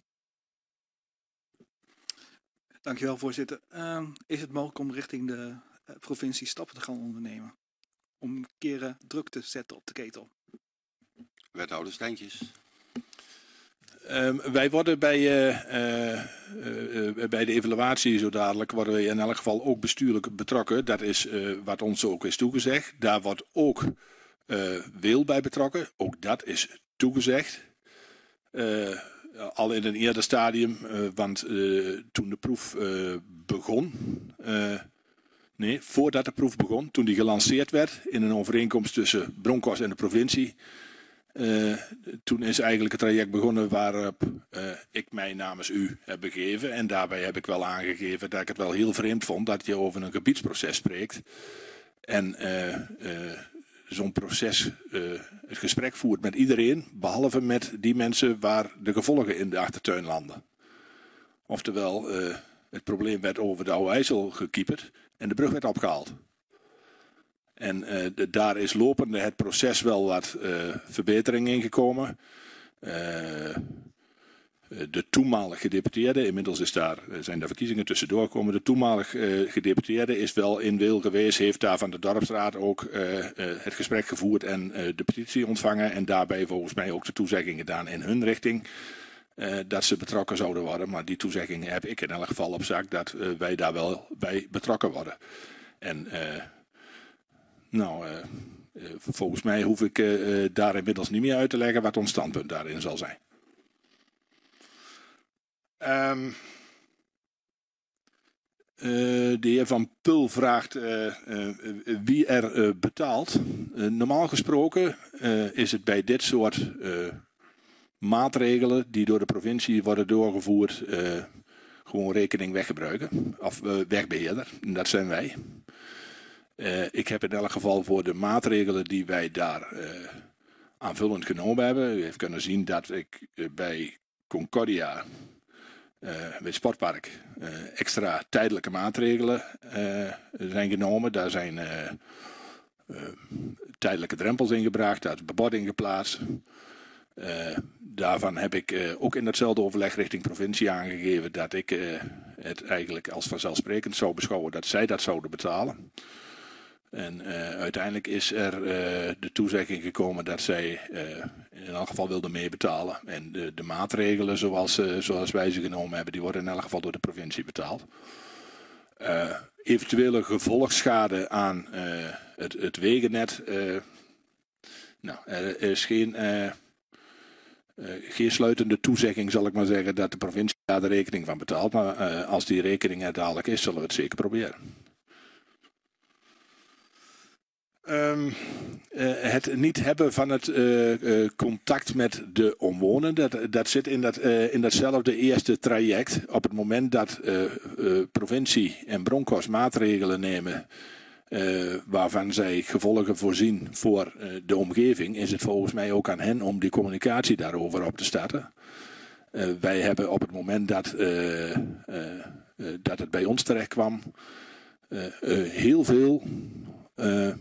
Dankjewel, voorzitter. Uh, is het mogelijk om richting de uh, provincie stappen te gaan ondernemen? Om een keer uh, druk te zetten op de ketel? Wethouder Steintjes. Um, wij worden bij, uh, uh, uh, bij de evaluatie zo dadelijk worden we in elk geval ook bestuurlijk betrokken. Dat is uh, wat ons ook is toegezegd. Daar wordt ook uh, Weel bij betrokken. Ook dat is toegezegd. Uh, al in een eerder stadium, uh, want uh, toen de proef uh, begon, uh, nee, voordat de proef begon, toen die gelanceerd werd in een overeenkomst tussen Bronkhorst en de provincie, uh, toen is eigenlijk het traject begonnen waarop uh, ik mij namens u heb begeven. En daarbij heb ik wel aangegeven dat ik het wel heel vreemd vond dat je over een gebiedsproces spreekt. En uh, uh, zo'n proces uh, het gesprek voert met iedereen, behalve met die mensen waar de gevolgen in de achtertuin landen. Oftewel, uh, het probleem werd over de Oude IJssel gekieperd en de brug werd opgehaald. En uh, de, daar is lopende het proces wel wat uh, verbetering in gekomen. Uh, De toenmalig gedeputeerde, inmiddels is daar, zijn daar verkiezingen tussendoor gekomen. De toenmalig uh, gedeputeerde is wel in Weel geweest, heeft daar van de dorpsraad ook uh, uh, het gesprek gevoerd en uh, de petitie ontvangen. En daarbij volgens mij ook de toezegging gedaan in hun richting uh, dat ze betrokken zouden worden. Maar die toezeggingen heb ik in elk geval op zak dat uh, wij daar wel bij betrokken worden. En uh, nou, uh, uh, volgens mij hoef ik uh, uh, daar inmiddels niet meer uit te leggen wat ons standpunt daarin zal zijn. Um, uh, de heer Van Pul vraagt uh, uh, wie er uh, betaalt. Uh, normaal gesproken uh, is het bij dit soort uh, maatregelen die door de provincie worden doorgevoerd uh, gewoon rekening weggebruiken. Of uh, wegbeheerder, en dat zijn wij. Uh, ik heb in elk geval voor de maatregelen die wij daar uh, aanvullend genomen hebben. U heeft kunnen zien dat ik uh, bij Concordia, Uh, bij het sportpark, uh, extra tijdelijke maatregelen uh, zijn genomen. Daar zijn uh, uh, tijdelijke drempels ingebracht, daar is bebording geplaatst. Uh, daarvan heb ik uh, ook in hetzelfde overleg richting provincie aangegeven dat ik uh, het eigenlijk als vanzelfsprekend zou beschouwen dat zij dat zouden betalen. En uh, uiteindelijk is er uh, de toezegging gekomen dat zij uh, in elk geval wilden meebetalen. En de, de maatregelen zoals, uh, zoals wij ze genomen hebben, die worden in elk geval door de provincie betaald. Uh, eventuele gevolgschade aan uh, het, het wegennet. Uh, nou, er is geen, uh, uh, geen sluitende toezegging, zal ik maar zeggen, dat de provincie daar de rekening van betaalt. Maar uh, als die rekening er dadelijk is, zullen we het zeker proberen. Um, uh, het niet hebben van het uh, uh, contact met de omwonenden, dat, dat zit in, dat, uh, in datzelfde eerste traject. Op het moment dat uh, uh, provincie en Bronkhorst maatregelen nemen uh, waarvan zij gevolgen voorzien voor uh, de omgeving, is het volgens mij ook aan hen om die communicatie daarover op te starten. Uh, wij hebben op het moment dat, uh, uh, uh, dat het bij ons terecht kwam, uh, uh, heel veel uh,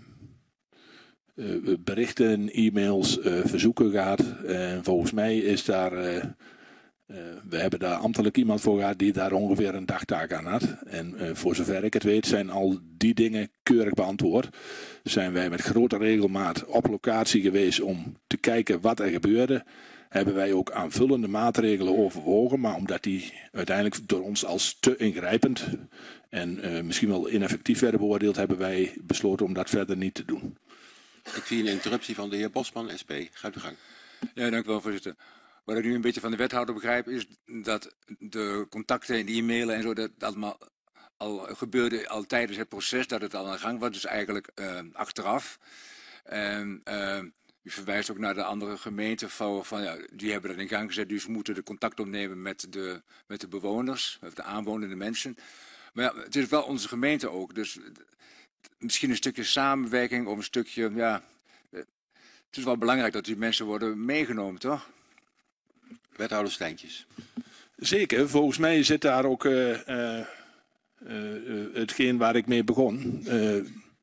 uh, berichten, e-mails, uh, verzoeken gehad. En volgens mij is daar, uh, uh, we hebben daar ambtelijk iemand voor gehad die daar ongeveer een dagtaak aan had. En uh, voor zover ik het weet zijn al die dingen keurig beantwoord. Zijn wij met grote regelmaat op locatie geweest om te kijken wat er gebeurde. Hebben wij ook aanvullende maatregelen overwogen, maar omdat die uiteindelijk door ons als te ingrijpend en uh, misschien wel ineffectief werden beoordeeld, hebben wij besloten om dat verder niet te doen. Ik zie een interruptie van de heer Bosman, S P. Gaat u gang. Ja, dank u wel, voorzitter. Wat ik nu een beetje van de wethouder begrijp is dat de contacten en de e-mailen en zo, dat allemaal al gebeurde al tijdens het proces, dat het al aan de gang was, dus eigenlijk uh, achteraf. En, uh, U verwijst ook naar de andere gemeenten van, van ja, die hebben dat in gang gezet, dus we moeten de contact opnemen met de, met de bewoners, met de aanwonende mensen. Maar ja, het is wel onze gemeente ook, dus misschien een stukje samenwerking of een stukje, ja, het is wel belangrijk dat die mensen worden meegenomen, toch? Wethouder Steintjes. Zeker, volgens mij zit daar ook uh, uh, uh, hetgeen waar ik mee begon. Uh,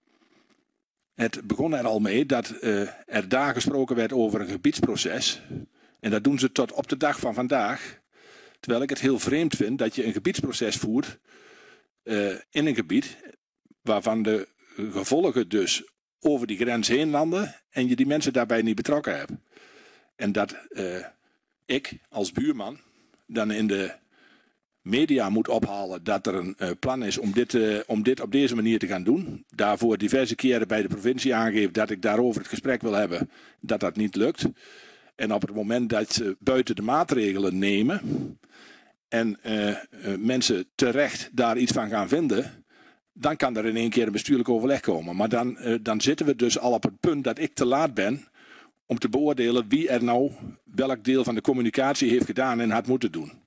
Het begon er al mee dat uh, er daar gesproken werd over een gebiedsproces. En dat doen ze tot op de dag van vandaag. Terwijl ik het heel vreemd vind dat je een gebiedsproces voert uh, in een gebied waarvan de gevolgen dus over die grens heen landen en je die mensen daarbij niet betrokken hebt. En dat uh, ik als buurman dan in de media moet ophalen dat er een uh, plan is om dit, uh, om dit op deze manier te gaan doen. Daarvoor diverse keren bij de provincie aangegeven dat ik daarover het gesprek wil hebben, dat dat niet lukt. En op het moment dat ze buiten de maatregelen nemen en uh, uh, mensen terecht daar iets van gaan vinden, dan kan er in één keer een bestuurlijk overleg komen. Maar dan, uh, dan zitten we dus al op het punt dat ik te laat ben om te beoordelen wie er nou welk deel van de communicatie heeft gedaan en had moeten doen.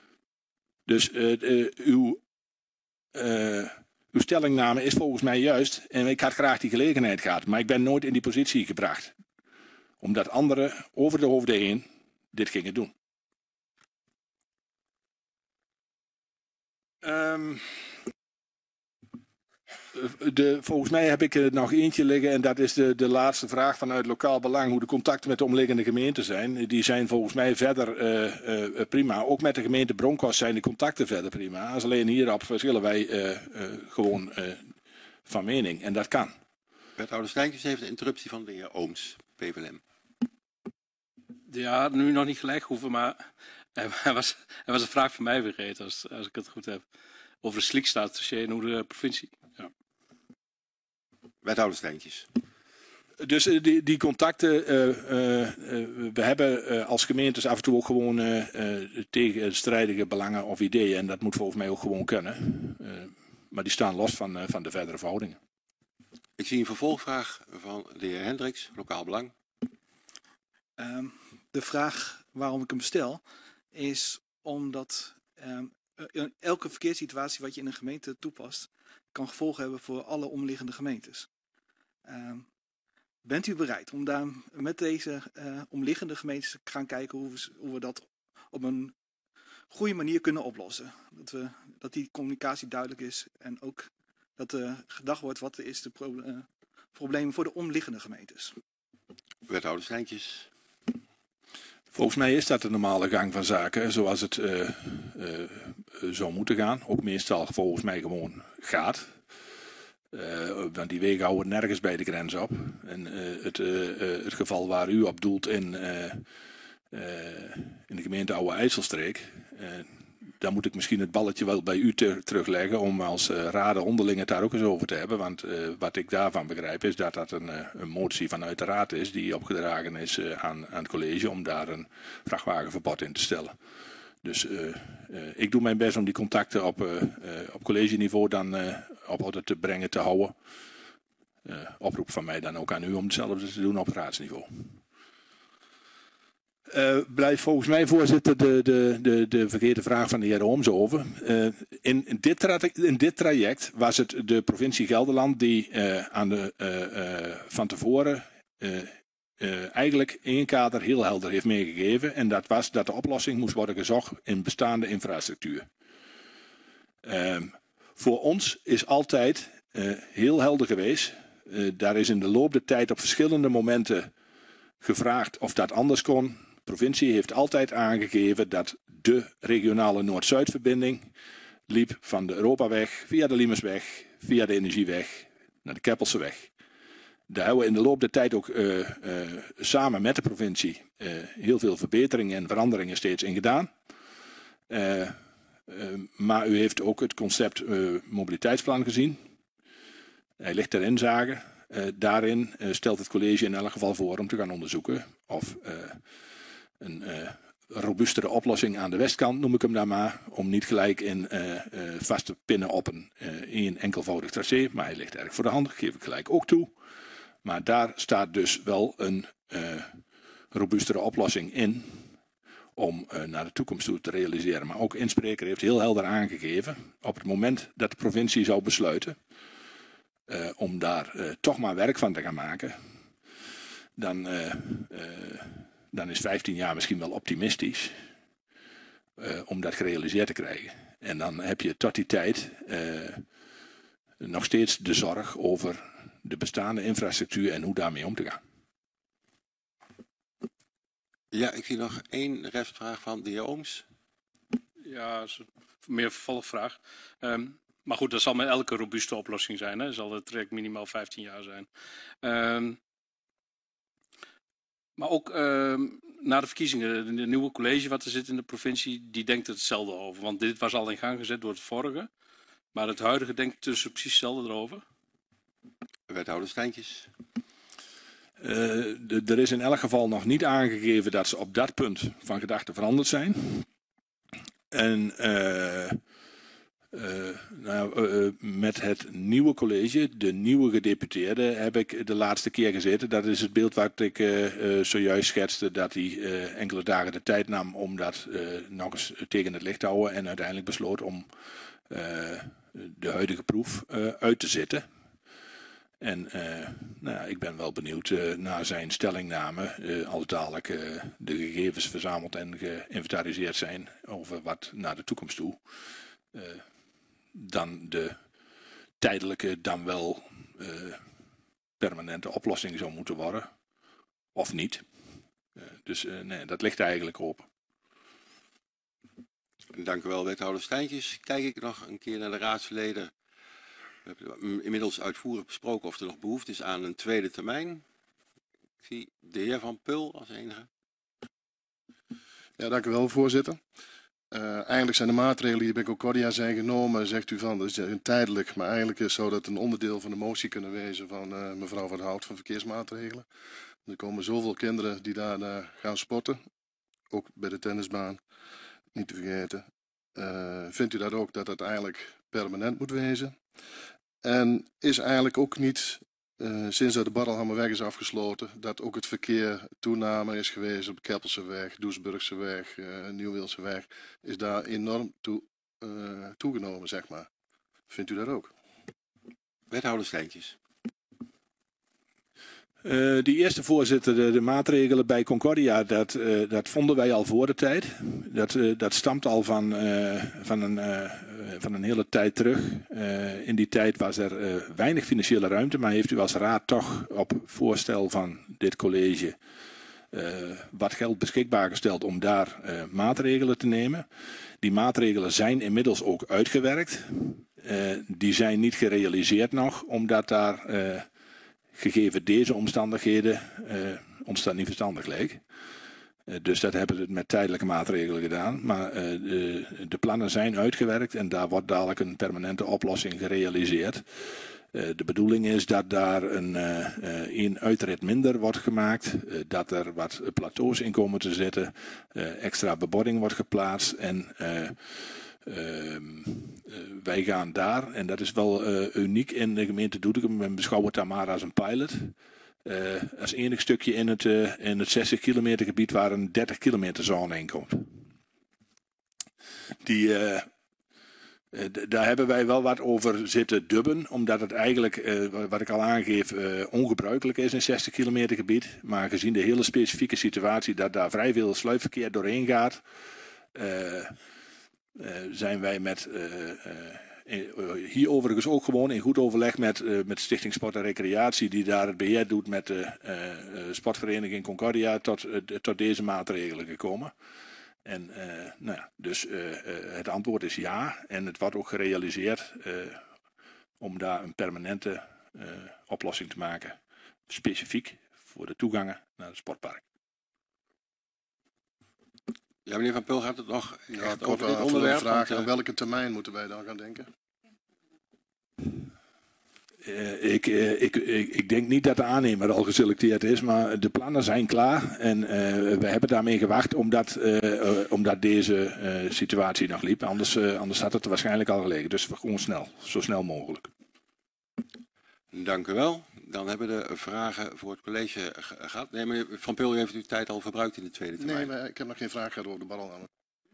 Dus uh, uh, uw, uh, uw stellingname is volgens mij juist en ik had graag die gelegenheid gehad. Maar ik ben nooit in die positie gebracht. Omdat anderen over de hoofden heen dit gingen doen. Um, de, volgens mij heb ik er nog eentje liggen en dat is de, de laatste vraag vanuit lokaal belang. Hoe de contacten met de omliggende gemeenten zijn. Die zijn volgens mij verder uh, uh, prima. Ook met de gemeente Bronkhorst zijn de contacten verder prima. Als alleen hierop verschillen wij uh, uh, gewoon uh, van mening. En dat kan. Wethouder Steintjes heeft een interruptie van de heer Ooms, P V L M. Ja, nu nog niet gelijk hoeven, maar er was, er was een vraag van mij vergeten, als, als ik het goed heb. Over de Slikstaat-dossier en hoe de provincie. Ja. Wethouder Steintjes. Dus uh, die, die contacten, uh, uh, uh, we hebben uh, als gemeentes af en toe ook gewoon uh, uh, tegenstrijdige belangen of ideeën. En dat moet volgens mij ook gewoon kunnen. Uh, maar die staan los van, uh, van de verdere verhoudingen. Ik zie een vervolgvraag van de heer Hendricks, lokaal belang. Um, de vraag waarom ik hem stel is omdat um, elke verkeerssituatie wat je in een gemeente toepast kan gevolgen hebben voor alle omliggende gemeentes. Um, bent u bereid om daar met deze uh, omliggende gemeentes te gaan kijken hoe we, hoe we dat op een goede manier kunnen oplossen? Dat, we, dat die communicatie duidelijk is en ook dat er uh, gedacht wordt wat is de pro uh, problemen voor de omliggende gemeentes. Wethouder Steintjes. Volgens mij is dat de normale gang van zaken, zoals het uh, uh, zou moeten gaan. Ook meestal volgens mij gewoon gaat. Uh, want die wegen houden nergens bij de grens op. En uh, het, uh, uh, het geval waar u op doelt in, uh, uh, in de gemeente Oude IJsselstreek. Uh, dan moet ik misschien het balletje wel bij u te, terugleggen om als uh, raden onderling het daar ook eens over te hebben. Want uh, wat ik daarvan begrijp is dat dat een, uh, een motie vanuit de raad is die opgedragen is uh, aan, aan het college om daar een vrachtwagenverbod in te stellen. Dus uh, uh, ik doe mijn best om die contacten op, uh, uh, op collegeniveau dan uh, op orde te brengen, te houden. Uh, oproep van mij dan ook aan u om hetzelfde te doen op raadsniveau. Uh, blijft volgens mij, voorzitter, de, de, de, de verkeerde vraag van de heer Ooms over. Uh, in, in, dit traject, in dit traject was het de provincie Gelderland die uh, aan de, uh, uh, van tevoren uh, uh, eigenlijk één kader heel helder heeft meegegeven. En dat was dat de oplossing moest worden gezocht in bestaande infrastructuur. Uh, voor ons is altijd uh, heel helder geweest. Uh, daar is in de loop der tijd op verschillende momenten gevraagd of dat anders kon. De provincie heeft altijd aangegeven dat de regionale Noord-Zuid-verbinding liep van de Europaweg via de Limesweg, via de Energieweg naar de Keppelseweg. Daar hebben we in de loop der tijd ook uh, uh, samen met de provincie uh, heel veel verbeteringen en veranderingen steeds in gedaan. Uh, uh, maar u heeft ook het concept uh, mobiliteitsplan gezien. Hij ligt ter inzage. Uh, daarin uh, stelt het college in elk geval voor om te gaan onderzoeken of uh, een uh, robuustere oplossing aan de westkant, noem ik hem dan maar, om niet gelijk in uh, uh, vast te pinnen op een uh, één enkelvoudig tracé, maar hij ligt erg voor de hand, geef ik gelijk ook toe. Maar daar staat dus wel een uh, robuustere oplossing in om uh, naar de toekomst toe te realiseren. Maar ook inspreker heeft heel helder aangegeven, op het moment dat de provincie zou besluiten uh, om daar uh, toch maar werk van te gaan maken, dan, uh, uh, dan is vijftien jaar misschien wel optimistisch uh, om dat gerealiseerd te krijgen. En dan heb je tot die tijd uh, nog steeds de zorg over de bestaande infrastructuur en hoe daarmee om te gaan. Ja, ik zie nog één restvraag van de heer Ooms. Ja, dat is een meer vervolgvraag. Um, maar goed, dat zal met elke robuuste oplossing zijn. Hè? Zal het traject minimaal vijftien jaar zijn. Um, maar ook um, na de verkiezingen, de nieuwe college wat er zit in de provincie, die denkt er hetzelfde over. Want dit was al in gang gezet door het vorige. Maar het huidige denkt dus precies hetzelfde erover. Wethouder Steintjes. Uh, de, er is in elk geval nog niet aangegeven dat ze op dat punt van gedachten veranderd zijn. En uh, uh, nou, uh, met het nieuwe college, de nieuwe gedeputeerde, heb ik de laatste keer gezeten. Dat is het beeld wat ik uh, uh, zojuist schetste, dat hij uh, enkele dagen de tijd nam om dat uh, nog eens tegen het licht te houden en uiteindelijk besloot om uh, de huidige proef uh, uit te zitten. En uh, nou, ik ben wel benieuwd uh, naar zijn stellingname uh, als dadelijk uh, de gegevens verzameld en geïnventariseerd zijn over wat naar de toekomst toe uh, dan de tijdelijke dan wel uh, permanente oplossing zou moeten worden of niet. Uh, dus uh, nee, dat ligt eigenlijk open. Dank u wel, wethouder Steintjes. Kijk ik nog een keer naar de raadsleden. We hebben inmiddels uitvoerig besproken of er nog behoefte is aan een tweede termijn. Ik zie de heer Van Pul als enige. Ja, dank u wel, voorzitter. Uh, eigenlijk zijn de maatregelen die bij Concordia zijn genomen, zegt u van, dat is tijdelijk. Maar eigenlijk zou dat een onderdeel van de motie kunnen wezen van uh, mevrouw Van Hout van verkeersmaatregelen. Er komen zoveel kinderen die daar uh, gaan sporten, ook bij de tennisbaan, niet te vergeten. Uh, vindt u dat ook dat dat eigenlijk permanent moet wezen? En is eigenlijk ook niet, uh, sinds dat de Bartelhammerweg is afgesloten, dat ook het verkeer toename is geweest op de Keppelseweg, Doesburgseweg, uh, Nieuwweelseweg, is daar enorm toe, uh, toegenomen, zeg maar. Vindt u dat ook? Wethouder Steintjes. Uh, die eerste voorzitter, de, de maatregelen bij Concordia, dat, uh, dat vonden wij al voor de tijd. Dat, uh, dat stamt al van, uh, van, een, uh, van een hele tijd terug. Uh, in die tijd was er uh, weinig financiële ruimte, maar heeft u als raad toch op voorstel van dit college uh, wat geld beschikbaar gesteld om daar uh, maatregelen te nemen. Die maatregelen zijn inmiddels ook uitgewerkt. Uh, die zijn niet gerealiseerd nog, omdat daar... Uh, Gegeven deze omstandigheden uh, ons dat niet verstandig leek. Uh, dus dat hebben we met tijdelijke maatregelen gedaan. Maar uh, de, de plannen zijn uitgewerkt en daar wordt dadelijk een permanente oplossing gerealiseerd. Uh, de bedoeling is dat daar een, uh, uh, een uitrit minder wordt gemaakt. Uh, dat er wat plateaus in komen te zitten. Uh, extra bebording wordt geplaatst en... Uh, Uh, uh, wij gaan daar, en dat is wel uh, uniek in de gemeente Doetinchem, we beschouwen het daar maar als een pilot. Uh, als enig stukje in het, uh, in het zestig kilometer gebied waar een dertig kilometer zone heen komt. Die, uh, Uh, d- daar hebben wij wel wat over zitten dubben, omdat het eigenlijk, uh, wat ik al aangeef, uh, ongebruikelijk is in zestig kilometer gebied. Maar gezien de hele specifieke situatie dat daar vrij veel sluipverkeer doorheen gaat, uh, uh, zijn wij met uh, uh, hier overigens ook gewoon in goed overleg met, uh, met Stichting Sport en Recreatie, die daar het beheer doet met de uh, uh, sportvereniging Concordia, tot, uh, tot deze maatregelen gekomen. En uh, nou ja, dus uh, uh, het antwoord is ja. En het wordt ook gerealiseerd uh, om daar een permanente uh, oplossing te maken. Specifiek voor de toegangen naar het sportpark. Ja, meneer Van Pul, gaat het nog Ja, echt kort over dit uh, onderwerp? vraag, Want, uh, aan welke termijn moeten wij dan gaan denken? Uh, ik, uh, ik, ik, ik denk niet dat de aannemer al geselecteerd is, maar de plannen zijn klaar. En uh, we hebben daarmee gewacht omdat, uh, uh, omdat deze uh, situatie nog liep. Anders, uh, anders had het er waarschijnlijk al gelegen. Dus gewoon snel, zo snel mogelijk. Dank u wel. Dan hebben de vragen voor het college ge- gehad. Nee, meneer Van Pul, u heeft uw tijd al verbruikt in de tweede termijn. Nee, maar ik heb nog geen vraag gehad over de barrel.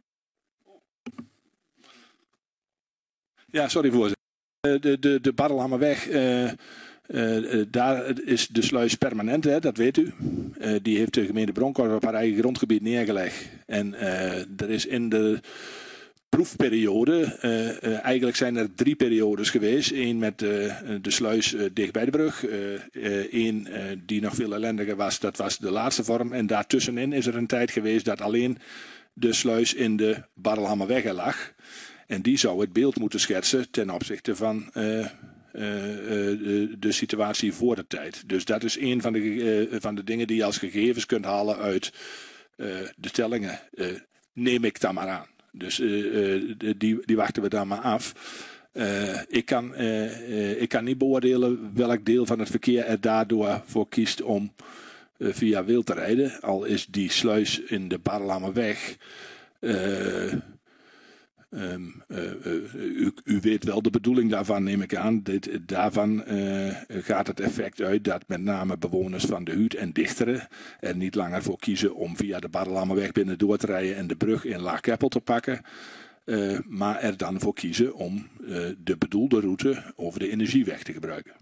Ja, sorry voorzitter. Uh, de, de, de Barrelhammerweg, uh, uh, daar is de sluis permanent, hè, dat weet u. Uh, die heeft de gemeente Bronkhorst op haar eigen grondgebied neergelegd. En uh, er is in de proefperiode, uh, uh, eigenlijk zijn er drie periodes geweest. Eén met uh, de sluis uh, dicht bij de brug. Eén uh, uh, die nog veel ellendiger was, dat was de laatste vorm. En daartussenin is er een tijd geweest dat alleen de sluis in de Barrelhammerweg lag. En die zou het beeld moeten schetsen ten opzichte van uh, uh, uh, de, de situatie voor de tijd. Dus dat is een van de, uh, van de dingen die je als gegevens kunt halen uit uh, de tellingen. Uh, neem ik dan maar aan. Dus uh, uh, die, die wachten we dan maar af. Uh, ik, kan, uh, uh, ik kan niet beoordelen welk deel van het verkeer er daardoor voor kiest om uh, via Wild te rijden. Al is die sluis in de Barrelhammerweg... Uh, Um, uh, uh, u, u weet wel de bedoeling daarvan, neem ik aan. Dit, daarvan uh, gaat het effect uit dat met name bewoners van de Huut en Dichteren er niet langer voor kiezen om via de Barrelhammerweg binnendoor te rijden en de brug in Laagkeppel te pakken. Uh, maar er dan voor kiezen om uh, de bedoelde route over de Energieweg te gebruiken.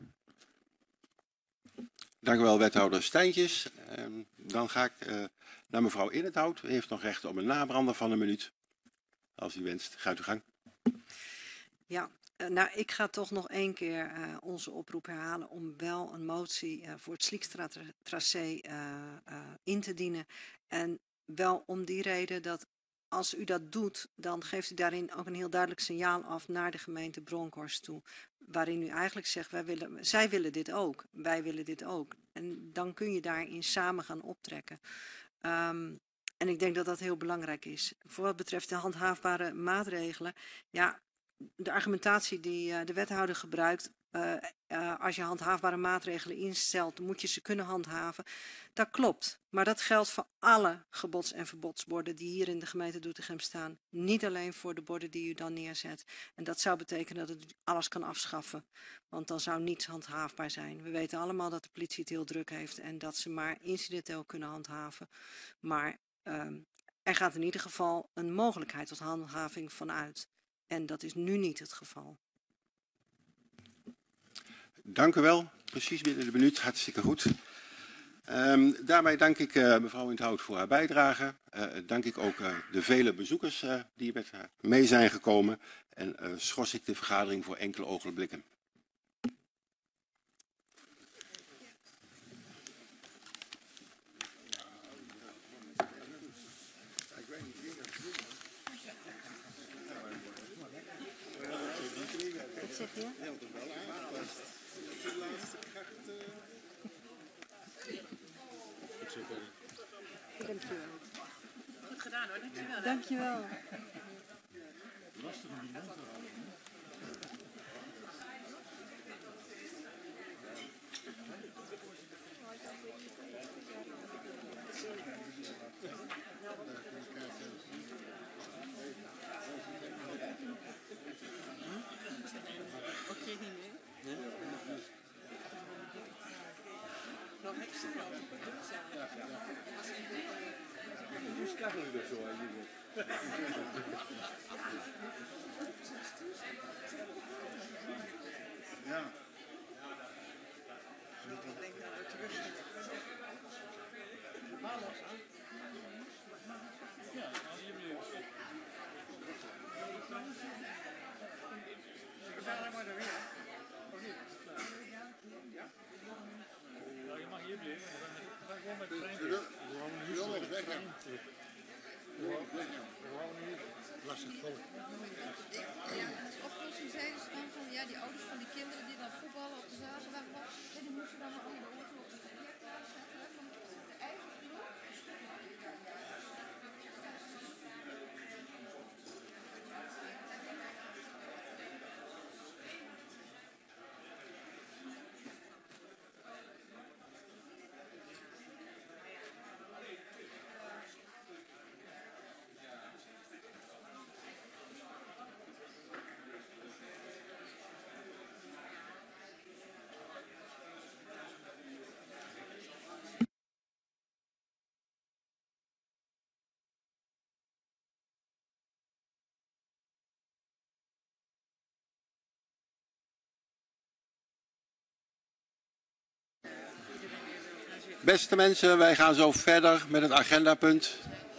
Dank u wel, wethouder Stijntjes. Uh, dan ga ik uh, naar mevrouw Inethout. U heeft nog recht op een nabrander van een minuut. Als u wenst, gaat uw gang. Ja, uh, nou, ik ga toch nog één keer uh, onze oproep herhalen om wel een motie uh, voor het Sliekstraat-tracé uh, uh, in te dienen. En wel om die reden dat als u dat doet, dan geeft u daarin ook een heel duidelijk signaal af naar de gemeente Bronkhorst toe. Waarin u eigenlijk zegt, wij willen, zij willen dit ook, wij willen dit ook. En dan kun je daarin samen gaan optrekken. Um, En ik denk dat dat heel belangrijk is. Voor wat betreft de handhaafbare maatregelen. Ja, de argumentatie die uh, de wethouder gebruikt. Uh, uh, als je handhaafbare maatregelen instelt, moet je ze kunnen handhaven. Dat klopt. Maar dat geldt voor alle gebods- en verbodsborden die hier in de gemeente Doetinchem staan. Niet alleen voor de borden die u dan neerzet. En dat zou betekenen dat het alles kan afschaffen. Want dan zou niets handhaafbaar zijn. We weten allemaal dat de politie het heel druk heeft. En dat ze maar incidenteel kunnen handhaven. Maar... Um, er gaat in ieder geval een mogelijkheid tot handhaving van uit. En dat is nu niet het geval. Dank u wel. Precies binnen de minuut. Hartstikke goed. Um, daarbij dank ik uh, mevrouw Inethout voor haar bijdrage. Uh, dank ik ook uh, de vele bezoekers uh, die met haar mee zijn gekomen. En uh, schors ik de vergadering voor enkele ogenblikken. Zeg je? Ja, dat is wel aangepast. De laatste kracht. Uh... Dankjewel. Goed gedaan hoor, dankjewel. Dankjewel. Nog extra. Hoe krijg je dat zo? Oplossing zeiden ze dan van ja, die ouders van die kinderen die dan voetballen op de zaterdag, en die moesten dan maar onder de auto op de parkeerplaats zetten van de eigen ploeg. Beste mensen, wij gaan zo verder met het agendapunt.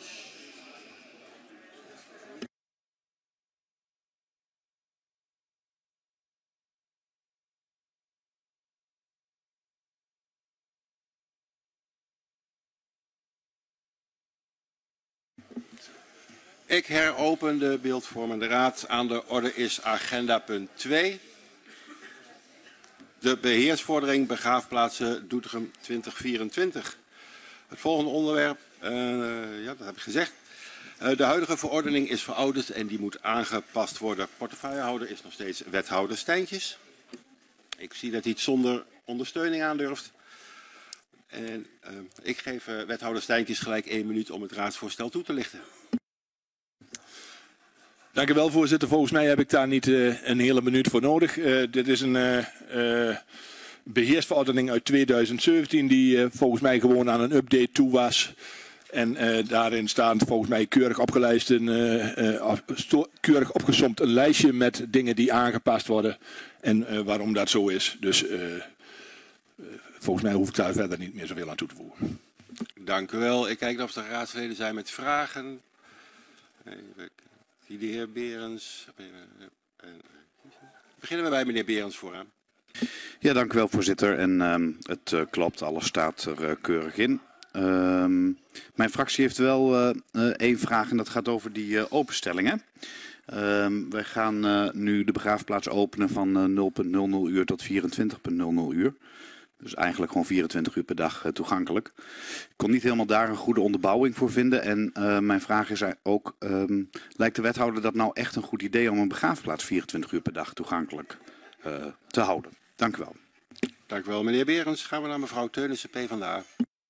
Ik heropen de beeldvormende raad. Aan de orde is agendapunt twee. De beheersvordering begraafplaatsen Doetinchem twintig vierentwintig. Het volgende onderwerp, uh, ja, dat heb ik gezegd. Uh, de huidige verordening is verouderd en die moet aangepast worden. Portefeuillehouder is nog steeds wethouder Stijntjes. Ik zie dat hij het zonder ondersteuning aandurft. En uh, ik geef uh, wethouder Stijntjes gelijk één minuut om het raadsvoorstel toe te lichten. Dank u wel, voorzitter. Volgens mij heb ik daar niet uh, een hele minuut voor nodig. Uh, dit is een uh, uh, beheersverordening uit tweeduizend zeventien die uh, volgens mij gewoon aan een update toe was. En uh, daarin staat volgens mij keurig opgelijst, een, uh, uh, keurig opgesomd een lijstje met dingen die aangepast worden. En uh, waarom dat zo is. Dus uh, uh, volgens mij hoef ik daar verder niet meer zoveel aan toe te voegen. Dank u wel. Ik kijk of er raadsleden zijn met vragen. Even. De heer Berends. Beginnen we bij meneer Berends vooraan. Ja, dank u wel, voorzitter. En um, het uh, klopt, alles staat er uh, keurig in. Um, mijn fractie heeft wel uh, uh, één vraag en dat gaat over die uh, openstellingen. Um, wij gaan uh, nu de begraafplaats openen van uh, nul punt nul nul uur tot vierentwintig punt nul nul uur. Dus eigenlijk gewoon vierentwintig uur per dag uh, toegankelijk. Ik kon niet helemaal daar een goede onderbouwing voor vinden. En uh, mijn vraag is ook, um, lijkt de wethouder dat nou echt een goed idee om een begraafplaats vierentwintig uur per dag toegankelijk uh, te houden? Dank u wel. Dank u wel, meneer Berends. Gaan we naar mevrouw Teunissen, PvdA.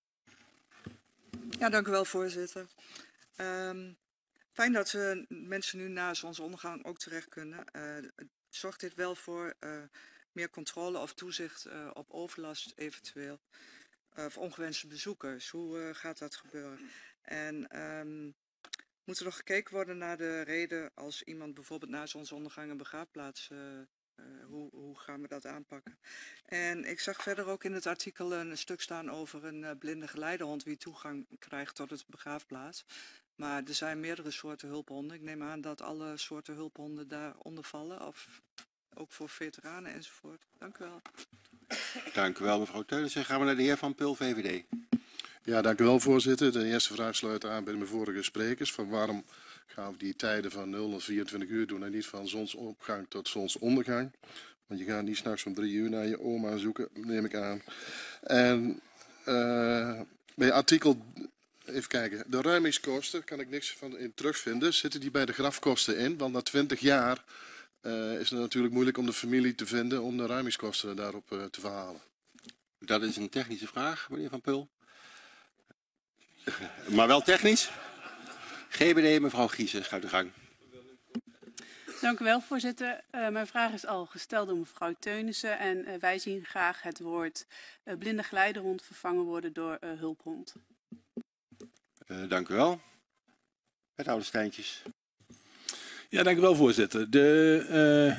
Ja, dank u wel, voorzitter. Um, fijn dat uh, mensen nu na zonsondergang ook terecht kunnen. Uh, zorgt dit wel voor uh, meer controle of toezicht uh, op overlast eventueel? Uh, of ongewenste bezoekers? Hoe uh, gaat dat gebeuren? En um, moet er nog gekeken worden naar de reden als iemand bijvoorbeeld na zonsondergang een begraafplaats... Uh, Uh, hoe, hoe gaan we dat aanpakken? En ik zag verder ook in het artikel een stuk staan over een uh, blinde geleidehond wie toegang krijgt tot het begraafplaats. Maar er zijn meerdere soorten hulphonden. Ik neem aan dat alle soorten hulphonden daaronder vallen. Of ook voor veteranen enzovoort. Dank u wel. Dank u wel, mevrouw Teunissen. Gaan we naar de heer Van Pul, V V D. Ja, dank u wel, voorzitter. De eerste vraag sluit aan bij de vorige sprekers. Van waarom gaan we die tijden van nul tot vierentwintig uur doen en niet van zonsopgang tot zonsondergang? Want je gaat niet s'nachts om drie uur naar je oma zoeken, neem ik aan. En uh, bij artikel, even kijken, de ruimingskosten, kan ik niks van in terugvinden. Zitten die bij de grafkosten in? Want na twintig jaar uh, is het natuurlijk moeilijk om de familie te vinden om de ruimingskosten daarop uh, te verhalen. Dat is een technische vraag, meneer Van Pul. Maar wel technisch. G B D, mevrouw Giesen, gaat de gang. Dank u wel, voorzitter. Uh, mijn vraag is al gesteld door mevrouw Teunissen. En uh, wij zien graag het woord uh, blinde geleidehond vervangen worden door uh, hulphond. Uh, dank u wel. Wethouder Steintjes. Ja, dank u wel, voorzitter. De,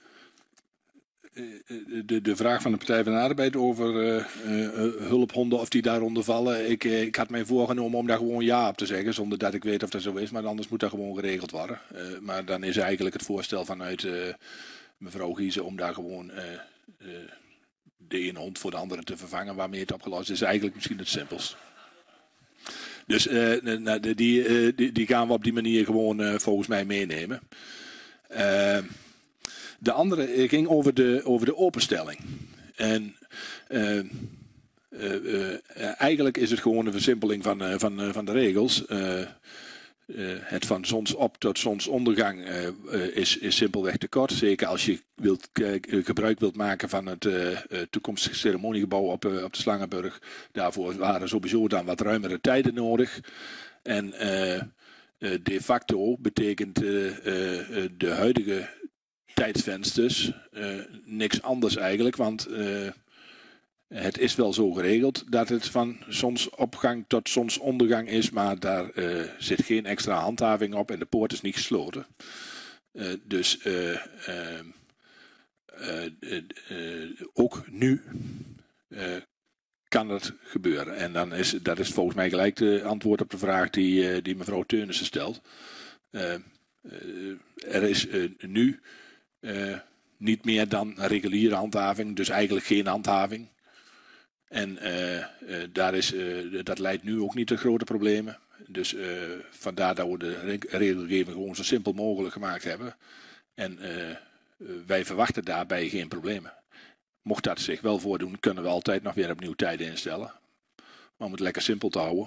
uh, de, de vraag van de Partij van de Arbeid over uh, uh, hulphonden, of die daaronder vallen. Ik, uh, ik had mij voorgenomen om daar gewoon ja op te zeggen, zonder dat ik weet of dat zo is. Maar anders moet dat gewoon geregeld worden. Uh, maar dan is eigenlijk het voorstel vanuit uh, mevrouw Giese om daar gewoon uh, uh, de ene hond voor de andere te vervangen, waarmee het opgelost is. Eigenlijk misschien het simpelst. Dus uh, die, uh, die, die gaan we op die manier gewoon uh, volgens mij meenemen. Uh, de andere ging over de, over de openstelling. En uh, uh, uh, eigenlijk is het gewoon een versimpeling van, uh, van, uh, van de regels. Uh, Uh, het van zonsop tot zonsondergang uh, uh, is, is simpelweg te kort. Zeker als je wilt, uh, gebruik wilt maken van het uh, uh, toekomstige ceremoniegebouw op, uh, op de Slangenburg. Daarvoor waren sowieso dan wat ruimere tijden nodig. En uh, uh, de facto betekent uh, uh, de huidige tijdsvensters uh, niks anders eigenlijk. Want uh, het is wel zo geregeld dat het van zonsopgang tot zonsondergang is, maar daar uh, zit geen extra handhaving op en de poort is niet gesloten. Uh, dus uh, uh, uh, uh, uh, ook nu uh, kan het gebeuren. En dan is dat is volgens mij gelijk de antwoord op de vraag die, uh, die mevrouw Teunissen stelt. Uh, uh, er is uh, nu uh, niet meer dan reguliere handhaving, dus eigenlijk geen handhaving. En uh, uh, daar is, uh, dat leidt nu ook niet tot grote problemen. Dus uh, vandaar dat we de regelgeving gewoon zo simpel mogelijk gemaakt hebben. En uh, wij verwachten daarbij geen problemen. Mocht dat zich wel voordoen, kunnen we altijd nog weer opnieuw tijden instellen. Maar om het lekker simpel te houden.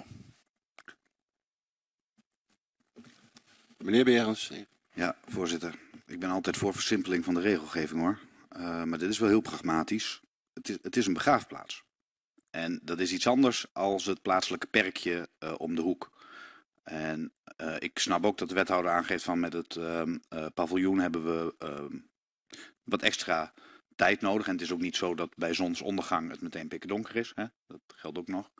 Meneer Berends. Ja, voorzitter. Ik ben altijd voor versimpeling van de regelgeving hoor. Uh, maar dit is wel heel pragmatisch. Het is, het is een begraafplaats. En dat is iets anders als het plaatselijke perkje uh, om de hoek. En uh, ik snap ook dat de wethouder aangeeft van met het uh, uh, paviljoen hebben we uh, wat extra tijd nodig. En het is ook niet zo dat bij zonsondergang het meteen pikken donker is. Hè? Dat geldt ook nog.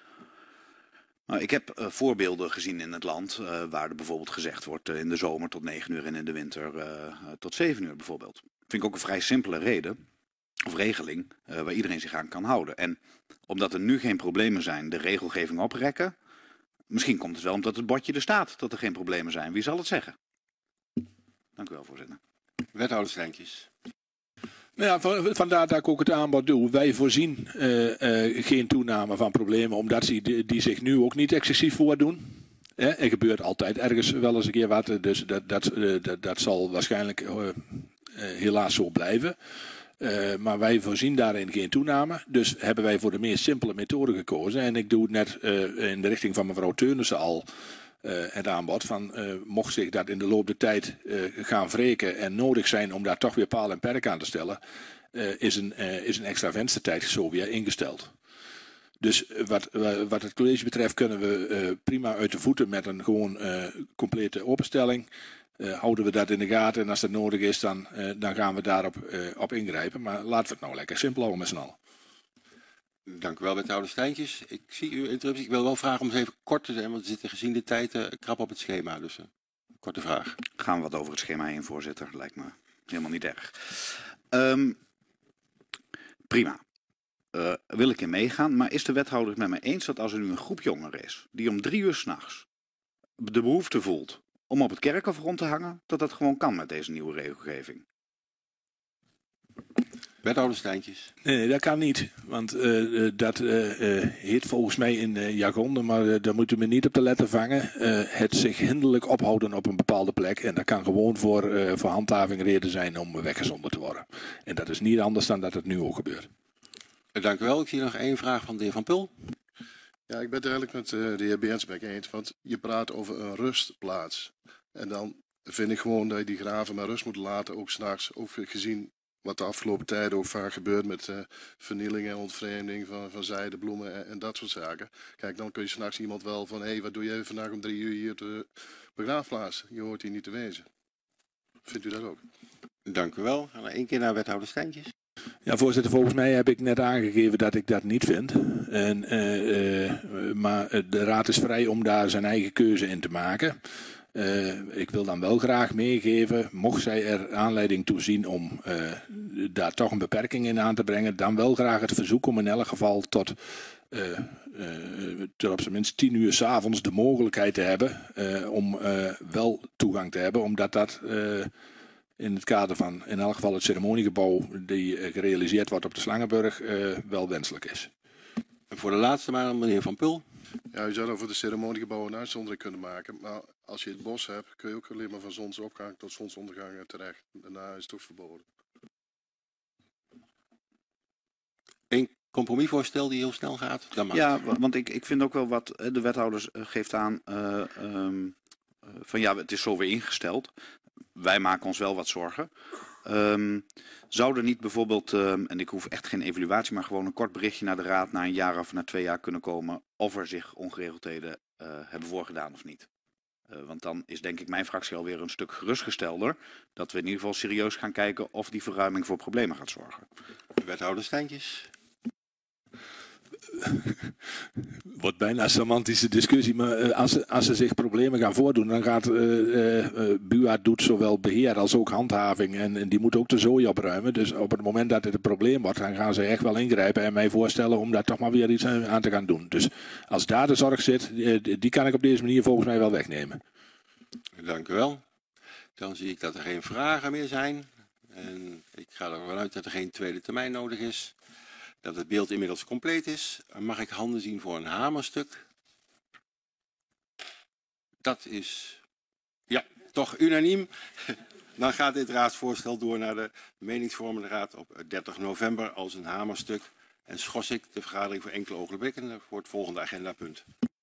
Maar ik heb uh, voorbeelden gezien in het land uh, waar er bijvoorbeeld gezegd wordt uh, in de zomer tot negen uur en in de winter uh, uh, tot zeven uur bijvoorbeeld. Vind ik ook een vrij simpele reden. Of regeling uh, waar iedereen zich aan kan houden. En omdat er nu geen problemen zijn, de regelgeving oprekken. Misschien komt het wel omdat het bordje er staat dat er geen problemen zijn. Wie zal het zeggen? Dank u wel, voorzitter. Wethouder Steintjes. Nou ja, vandaar dat ik ook het aanbod doe. Wij voorzien uh, uh, geen toename van problemen, omdat die, die, die zich nu ook niet excessief voordoen. Ja, er gebeurt altijd ergens wel eens een keer wat, dus dat, dat, uh, dat, dat zal waarschijnlijk uh, uh, helaas zo blijven. Uh, maar wij voorzien daarin geen toename. Dus hebben wij voor de meest simpele methode gekozen. En ik doe het net uh, in de richting van mevrouw Teunissen al uh, het aanbod. Van, uh, mocht zich dat in de loop der tijd uh, gaan wreken en nodig zijn om daar toch weer paal en perk aan te stellen, uh, is, een, uh, is een extra venstertijd zo weer ingesteld. Dus wat, wat het college betreft kunnen we uh, prima uit de voeten met een gewoon uh, complete openstelling. Uh, houden we dat in de gaten en als dat nodig is, dan, uh, dan gaan we daarop uh, op ingrijpen. Maar laten we het nou lekker simpel houden met z'n allen. Dank u wel, wethouder Steintjes. Ik zie uw interruptie. Ik wil wel vragen om eens even kort te zijn, want we zitten gezien de tijd uh, krap op het schema. Dus uh, korte vraag. Gaan we wat over het schema heen, voorzitter. Lijkt me helemaal niet erg. Um, prima. Uh, wil ik in meegaan, maar is de wethouder het met mij eens dat als er nu een groep jongeren is, die om drie uur 's nachts de behoefte voelt om op het kerkhof rond te hangen, dat dat gewoon kan met deze nieuwe regelgeving? Wethouder Steintjes. Nee, nee, dat kan niet. Want uh, dat uh, uh, heet volgens mij in uh, jargon, maar uh, daar moeten we niet op de letter vangen. Uh, het zich hinderlijk ophouden op een bepaalde plek. En dat kan gewoon voor, uh, voor handhaving reden zijn om weggezonden te worden. En dat is niet anders dan dat het nu ook gebeurt. Dank u wel. Ik zie nog één vraag van de heer Van Pul. Ja, ik ben het eigenlijk met uh, de heer Bernsbeck eens, want je praat over een rustplaats. En dan vind ik gewoon dat je die graven maar rust moet laten, ook s'nachts, ook gezien wat de afgelopen tijden ook vaak gebeurt met uh, vernieling en ontvreemding van, van zijde, bloemen en, en dat soort zaken. Kijk, dan kun je s'nachts iemand wel van, hé, hey, wat doe jij vandaag om drie uur hier te begraafplaats? Je hoort hier niet te wezen. Vindt u dat ook? Dank u wel. Gaan we één keer naar wethouder Steintjes. Ja, voorzitter, volgens mij heb ik net aangegeven dat ik dat niet vind. En, uh, uh, maar de raad is vrij om daar zijn eigen keuze in te maken. Uh, ik wil dan wel graag meegeven, mocht zij er aanleiding toe zien om uh, daar toch een beperking in aan te brengen, dan wel graag het verzoek om in elk geval tot, uh, uh, tot op zijn minst tien uur 's avonds de mogelijkheid te hebben uh, om uh, wel toegang te hebben, omdat dat uh, in het kader van in elk geval het ceremoniegebouw die uh, gerealiseerd wordt op de Slangenburg uh, wel wenselijk is. En voor de laatste maar meneer Van Pul. Ja, je zou dan voor de ceremoniegebouw een uitzondering kunnen maken. Maar als je het bos hebt, kun je ook alleen maar van zonsopgang tot zonsondergang terecht. Daarna is het ook verboden. Een compromisvoorstel die heel snel gaat? Dan mag ja, want ik, ik vind ook wel wat de wethouder geeft aan uh, um, van ja, het is zo weer ingesteld. Wij maken ons wel wat zorgen. Um, zou er niet bijvoorbeeld, um, en ik hoef echt geen evaluatie, maar gewoon een kort berichtje naar de raad na een jaar of na twee jaar kunnen komen of er zich ongeregeldheden uh, hebben voorgedaan of niet. Uh, want dan is denk ik mijn fractie alweer een stuk gerustgestelder dat we in ieder geval serieus gaan kijken of die verruiming voor problemen gaat zorgen. Wethouder Steintjes. Wordt bijna een semantische discussie, maar uh, als, als er zich problemen gaan voordoen, dan gaat uh, uh, uh, B U A doet zowel beheer als ook handhaving en, en die moet ook de zooi opruimen. Dus op het moment dat het een probleem wordt, dan gaan ze echt wel ingrijpen en mij voorstellen om daar toch maar weer iets aan te gaan doen. Dus als daar de zorg zit, uh, die kan ik op deze manier volgens mij wel wegnemen. Dank u wel. Dan zie ik dat er geen vragen meer zijn en ik ga ervan uit dat er geen tweede termijn nodig is. Dat het beeld inmiddels compleet is. Mag ik handen zien voor een hamerstuk? Dat is, ja, toch unaniem. Dan gaat dit raadsvoorstel door naar de meningsvormende raad op dertig november als een hamerstuk. En schors ik de vergadering voor enkele ogenblikken voor het volgende agendapunt.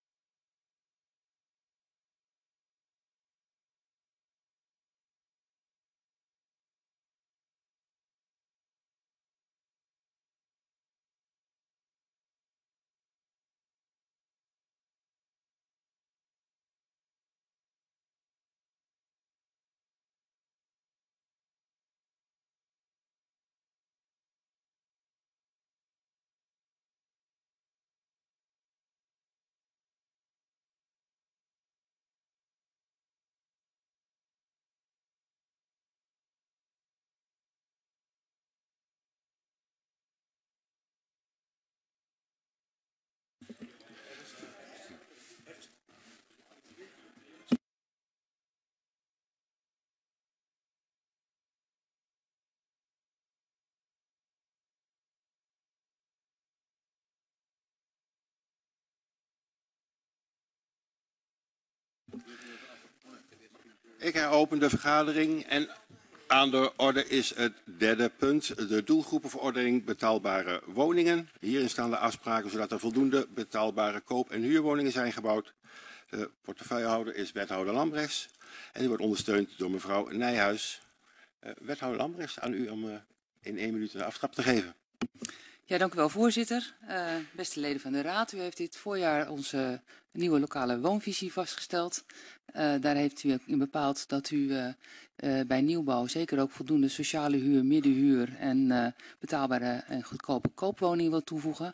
Ik heropen de vergadering en aan de orde is het derde punt, de doelgroepenverordening betaalbare woningen. Hierin staan de afspraken zodat er voldoende betaalbare koop- en huurwoningen zijn gebouwd. De portefeuillehouder is wethouder Lambrechts en die wordt ondersteund door mevrouw Nijhuis. Uh, wethouder Lambrechts, aan u om uh, in één minuut een aftrap te geven. Ja, dank u wel, voorzitter. Uh, beste leden van de Raad, u heeft dit voorjaar onze nieuwe lokale woonvisie vastgesteld. Uh, daar heeft u in bepaald dat u uh, uh, bij nieuwbouw zeker ook voldoende sociale huur, middenhuur en uh, betaalbare en goedkope koopwoningen wil toevoegen.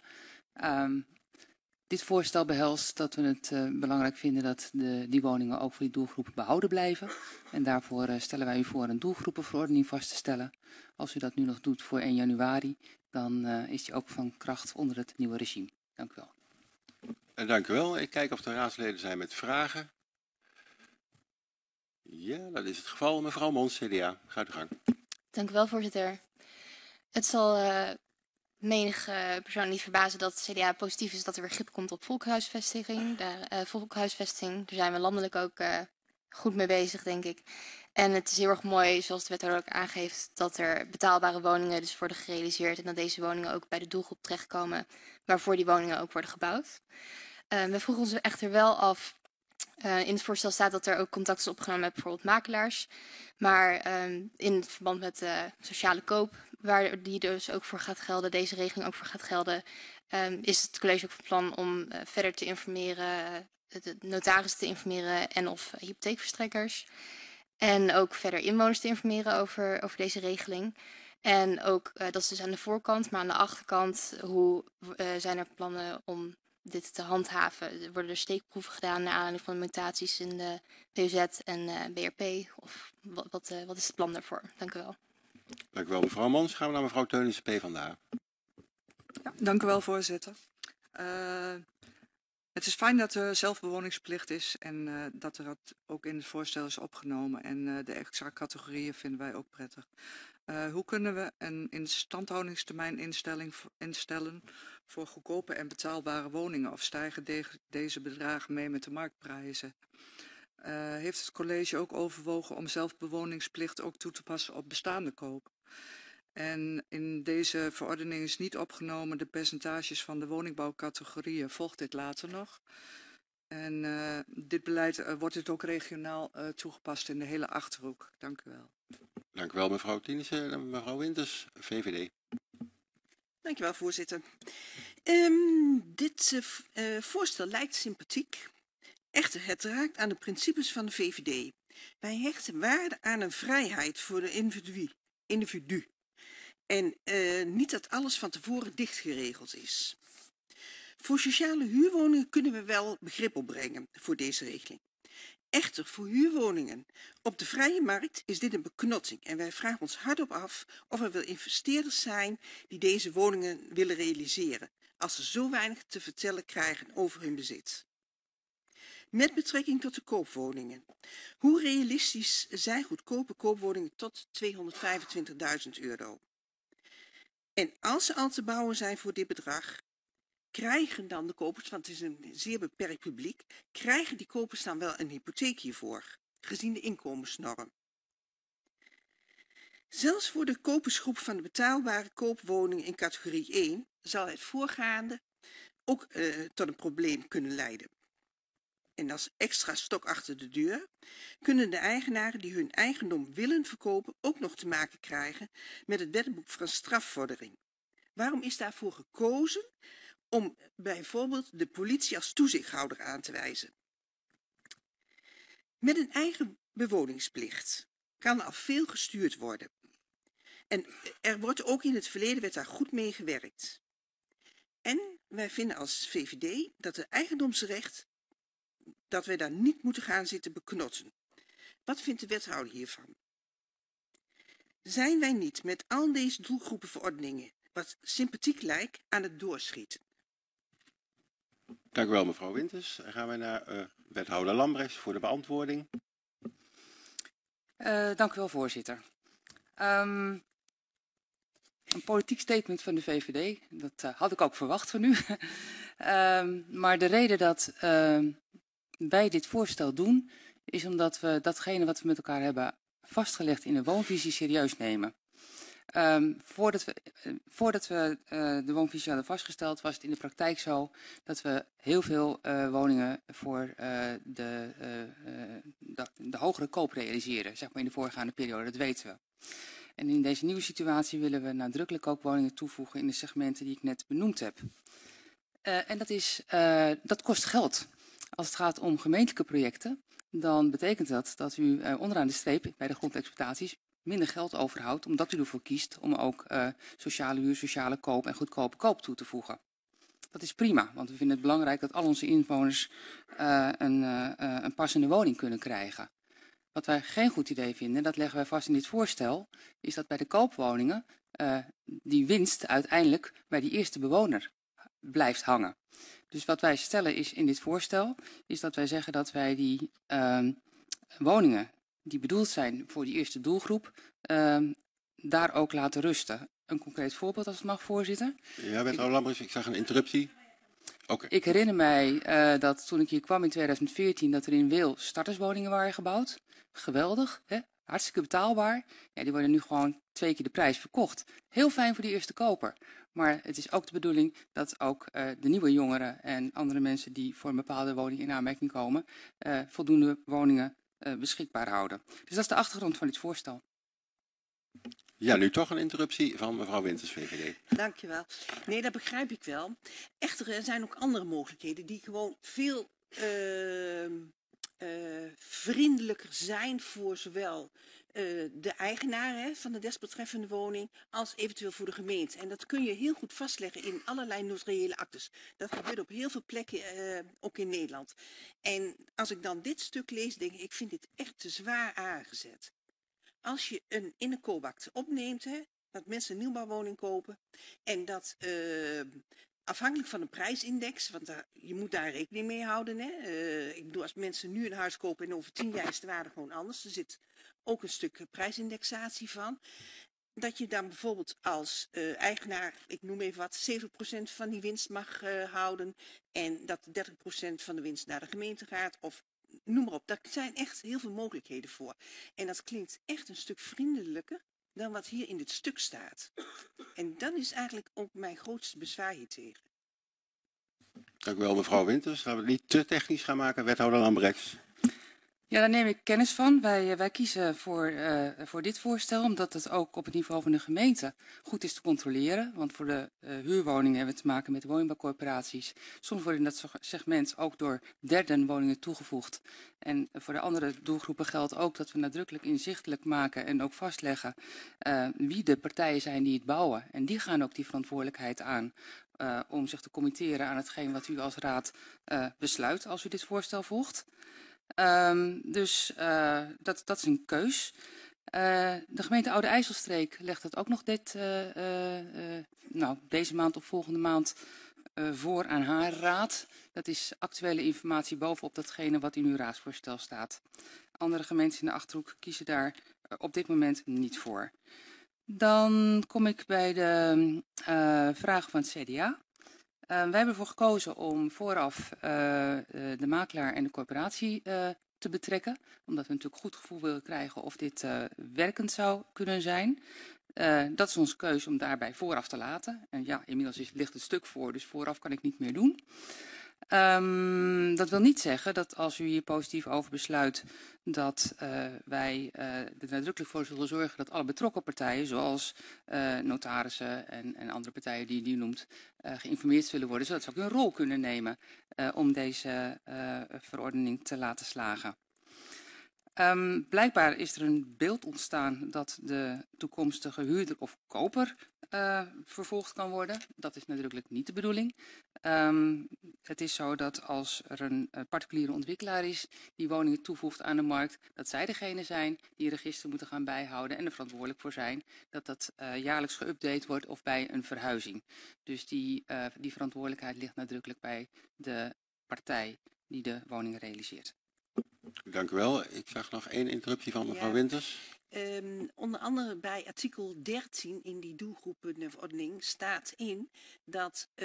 Um, dit voorstel behelst dat we het uh, belangrijk vinden dat de, die woningen ook voor die doelgroepen behouden blijven. En daarvoor uh, stellen wij u voor een doelgroepenverordening vast te stellen. Als u dat nu nog doet voor één januari, dan uh, is die ook van kracht onder het nieuwe regime. Dank u wel. En dank u wel. Ik kijk of er raadsleden zijn met vragen. Ja, dat is het geval. Mevrouw Mons, C D A. Gaat uw gang. Dank u wel, voorzitter. Het zal uh, menige persoon niet verbazen dat het C D A positief is dat er weer grip komt op volkhuisvesting. Daar, uh, volkhuisvesting. Daar zijn we landelijk ook uh, goed mee bezig, denk ik. En het is heel erg mooi, zoals de wethouder ook aangeeft, dat er betaalbare woningen dus worden gerealiseerd en dat deze woningen ook bij de doelgroep terechtkomen waarvoor die woningen ook worden gebouwd. Uh, we vroegen ons echter wel af, uh, in het voorstel staat dat er ook contact is opgenomen met bijvoorbeeld makelaars, maar um, in het verband met uh, sociale koop, waar die dus ook voor gaat gelden, deze regeling ook voor gaat gelden, um, is het college ook van plan om uh, verder te informeren, uh, de notaris te informeren en of uh, hypotheekverstrekkers. En ook verder inwoners te informeren over, over deze regeling. En ook, uh, dat is dus aan de voorkant, maar aan de achterkant, hoe uh, zijn er plannen om dit te handhaven? Er worden er steekproeven gedaan naar aanleiding van de mutaties in de P O Z en uh, B R P? Of wat, wat, uh, wat is het plan daarvoor? Dank u wel. Dank u wel, mevrouw Mons. Gaan we naar mevrouw Teunissen, PvdA. Ja, dank u wel, voorzitter. Uh, het is fijn dat er zelfbewoningsplicht is en uh, dat er dat ook in het voorstel is opgenomen. En uh, de extra categorieën vinden wij ook prettig. Uh, hoe kunnen we een instandhoudingstermijn instelling instellen voor goedkope en betaalbare woningen? Of stijgen de, deze bedragen mee met de marktprijzen? Uh, heeft het college ook overwogen om zelfbewoningsplicht ook toe te passen op bestaande koop? En in deze verordening is niet opgenomen de percentages van de woningbouwcategorieën. Volgt dit later nog? En uh, dit beleid uh, wordt het ook regionaal uh, toegepast in de hele Achterhoek. Dank u wel. Dank u wel, mevrouw Tienissen. En mevrouw Winters, V V D. Dank u wel, voorzitter. Um, dit uh, uh, voorstel lijkt sympathiek. Echter, het raakt aan de principes van de V V D. Wij hechten waarde aan een vrijheid voor de individu. individu. En uh, niet dat alles van tevoren dicht geregeld is. Voor sociale huurwoningen kunnen we wel begrip opbrengen voor deze regeling. Echter, voor huurwoningen op de vrije markt is dit een beknotting. En wij vragen ons hardop af of er wel investeerders zijn die deze woningen willen realiseren, als ze zo weinig te vertellen krijgen over hun bezit. Met betrekking tot de koopwoningen. Hoe realistisch zijn goedkope koopwoningen tot tweehonderdvijfentwintigduizend euro? En als ze al te bouwen zijn voor dit bedrag, krijgen dan de kopers, want het is een zeer beperkt publiek, krijgen die kopers dan wel een hypotheek hiervoor, gezien de inkomensnorm? Zelfs voor de kopersgroep van de betaalbare koopwoningen in categorie één zal het voorgaande ook uh, tot een probleem kunnen leiden. En als extra stok achter de deur kunnen de eigenaren die hun eigendom willen verkopen ook nog te maken krijgen met het wetboek van strafvordering. Waarom is daarvoor gekozen om bijvoorbeeld de politie als toezichthouder aan te wijzen? Met een eigen bewoningsplicht kan al veel gestuurd worden. En er wordt ook in het verleden werd daar goed mee gewerkt. En wij vinden als V V D dat het eigendomsrecht, dat wij daar niet moeten gaan zitten beknotten. Wat vindt de wethouder hiervan? Zijn wij niet met al deze doelgroepenverordeningen, wat sympathiek lijkt, aan het doorschieten? Dank u wel, mevrouw Winters. Dan gaan wij naar uh, wethouder Lambrechts voor de beantwoording. Uh, dank u wel, voorzitter. Um, een politiek statement van de V V D, dat uh, had ik ook verwacht van u. um, maar de reden dat uh, wij dit voorstel doen, is omdat we datgene wat we met elkaar hebben vastgelegd in de woonvisie serieus nemen. Um, voordat we, uh, voordat we uh, de woonvisie hadden vastgesteld, was het in de praktijk zo dat we heel veel uh, woningen voor uh, de, uh, uh, de, de hogere koop realiseren, zeg maar in de voorgaande periode, dat weten we. En in deze nieuwe situatie willen we nadrukkelijk ook woningen toevoegen in de segmenten die ik net benoemd heb. Uh, en dat, is, uh, dat kost geld. Als het gaat om gemeentelijke projecten, dan betekent dat dat u uh, onderaan de streep bij de grondexploitaties minder geld overhoudt, omdat u ervoor kiest om ook uh, sociale huur, sociale koop en goedkope koop toe te voegen. Dat is prima, want we vinden het belangrijk dat al onze inwoners uh, een, uh, een passende woning kunnen krijgen. Wat wij geen goed idee vinden, en dat leggen wij vast in dit voorstel, is dat bij de koopwoningen uh, die winst uiteindelijk bij die eerste bewoner blijft hangen. Dus wat wij stellen is in dit voorstel, is dat wij zeggen dat wij die uh, woningen die bedoeld zijn voor die eerste doelgroep, uh, daar ook laten rusten. Een concreet voorbeeld als het mag, voorzitter. Ja, wethouder Lambrechts, ik zag een interruptie. Okay. Ik herinner mij uh, dat toen ik hier kwam in tweeduizend veertien, dat er in Weel starterswoningen waren gebouwd. Geweldig, hè? Hartstikke betaalbaar. Ja, die worden nu gewoon twee keer de prijs verkocht. Heel fijn voor die eerste koper. Maar het is ook de bedoeling dat ook uh, de nieuwe jongeren en andere mensen die voor een bepaalde woning in aanmerking komen, uh, voldoende woningen uh, beschikbaar houden. Dus dat is de achtergrond van dit voorstel. Ja, nu toch een interruptie van mevrouw Winters, V V D. Dankjewel. Nee, dat begrijp ik wel. Echter, er zijn ook andere mogelijkheden die gewoon veel uh, uh, vriendelijker zijn voor zowel uh, de eigenaar hè, van de desbetreffende woning als eventueel voor de gemeente. En dat kun je heel goed vastleggen in allerlei notariële actes. Dat gebeurt op heel veel plekken, uh, ook in Nederland. En als ik dan dit stuk lees, denk ik, ik vind dit echt te zwaar aangezet. Als je een innerkoopakte opneemt, hè, dat mensen een nieuwbouwwoning kopen en dat uh, afhankelijk van de prijsindex, want daar, je moet daar rekening mee houden. Hè. Uh, ik bedoel, als mensen nu een huis kopen en over tien jaar is de waarde gewoon anders, er zit ook een stuk prijsindexatie van. Dat je dan bijvoorbeeld als uh, eigenaar, ik noem even wat, zeventig procent van die winst mag uh, houden en dat dertig procent van de winst naar de gemeente gaat of noem maar op. Daar zijn echt heel veel mogelijkheden voor. En dat klinkt echt een stuk vriendelijker dan wat hier in dit stuk staat. En dat is eigenlijk ook mijn grootste bezwaar hier tegen. Dank u wel, mevrouw Winters. Laten we het niet te technisch gaan maken, wethouder Lambrechts. Ja, daar neem ik kennis van. Wij, wij kiezen voor, uh, voor dit voorstel, omdat het ook op het niveau van de gemeente goed is te controleren. Want voor de uh, huurwoningen hebben we te maken met woningbouwcorporaties. Soms worden in dat segment ook door derden woningen toegevoegd. En voor de andere doelgroepen geldt ook dat we nadrukkelijk inzichtelijk maken en ook vastleggen uh, wie de partijen zijn die het bouwen. En die gaan ook die verantwoordelijkheid aan uh, om zich te committeren aan hetgeen wat u als raad uh, besluit als u dit voorstel volgt. Um, dus uh, dat, dat is een keus. Uh, de gemeente Oude IJsselstreek legt het ook nog dit, uh, uh, uh, nou, deze maand of volgende maand uh, voor aan haar raad. Dat is actuele informatie bovenop datgene wat in uw raadsvoorstel staat. Andere gemeenten in de Achterhoek kiezen daar uh, op dit moment niet voor. Dan kom ik bij de uh, vragen van het C D A. Uh, wij hebben ervoor gekozen om vooraf uh, de makelaar en de corporatie uh, te betrekken. Omdat we natuurlijk goed gevoel willen krijgen of dit uh, werkend zou kunnen zijn. Uh, dat is onze keuze om daarbij vooraf te laten. En ja, inmiddels is, ligt het stuk voor, dus vooraf kan ik niet meer doen. Um, dat wil niet zeggen dat als u hier positief over besluit dat uh, wij uh, er nadrukkelijk voor zullen zorgen dat alle betrokken partijen, zoals uh, notarissen en, en andere partijen die, die u noemt, uh, geïnformeerd zullen worden, zodat ze ook een rol kunnen nemen uh, om deze uh, verordening te laten slagen. Um, blijkbaar is er een beeld ontstaan dat de toekomstige huurder of koper uh, vervolgd kan worden. Dat is nadrukkelijk niet de bedoeling. Um, het is zo dat als er een uh, particuliere ontwikkelaar is die woningen toevoegt aan de markt, dat zij degene zijn die een register moeten gaan bijhouden en er verantwoordelijk voor zijn dat dat uh, jaarlijks geüpdate wordt of bij een verhuizing. Dus die, uh, die verantwoordelijkheid ligt nadrukkelijk bij de partij die de woning realiseert. Dank u wel. Ik zag nog één interruptie van mevrouw Ja. Winters. Um, onder andere bij artikel dertien in die doelgroepenverordening staat in dat uh,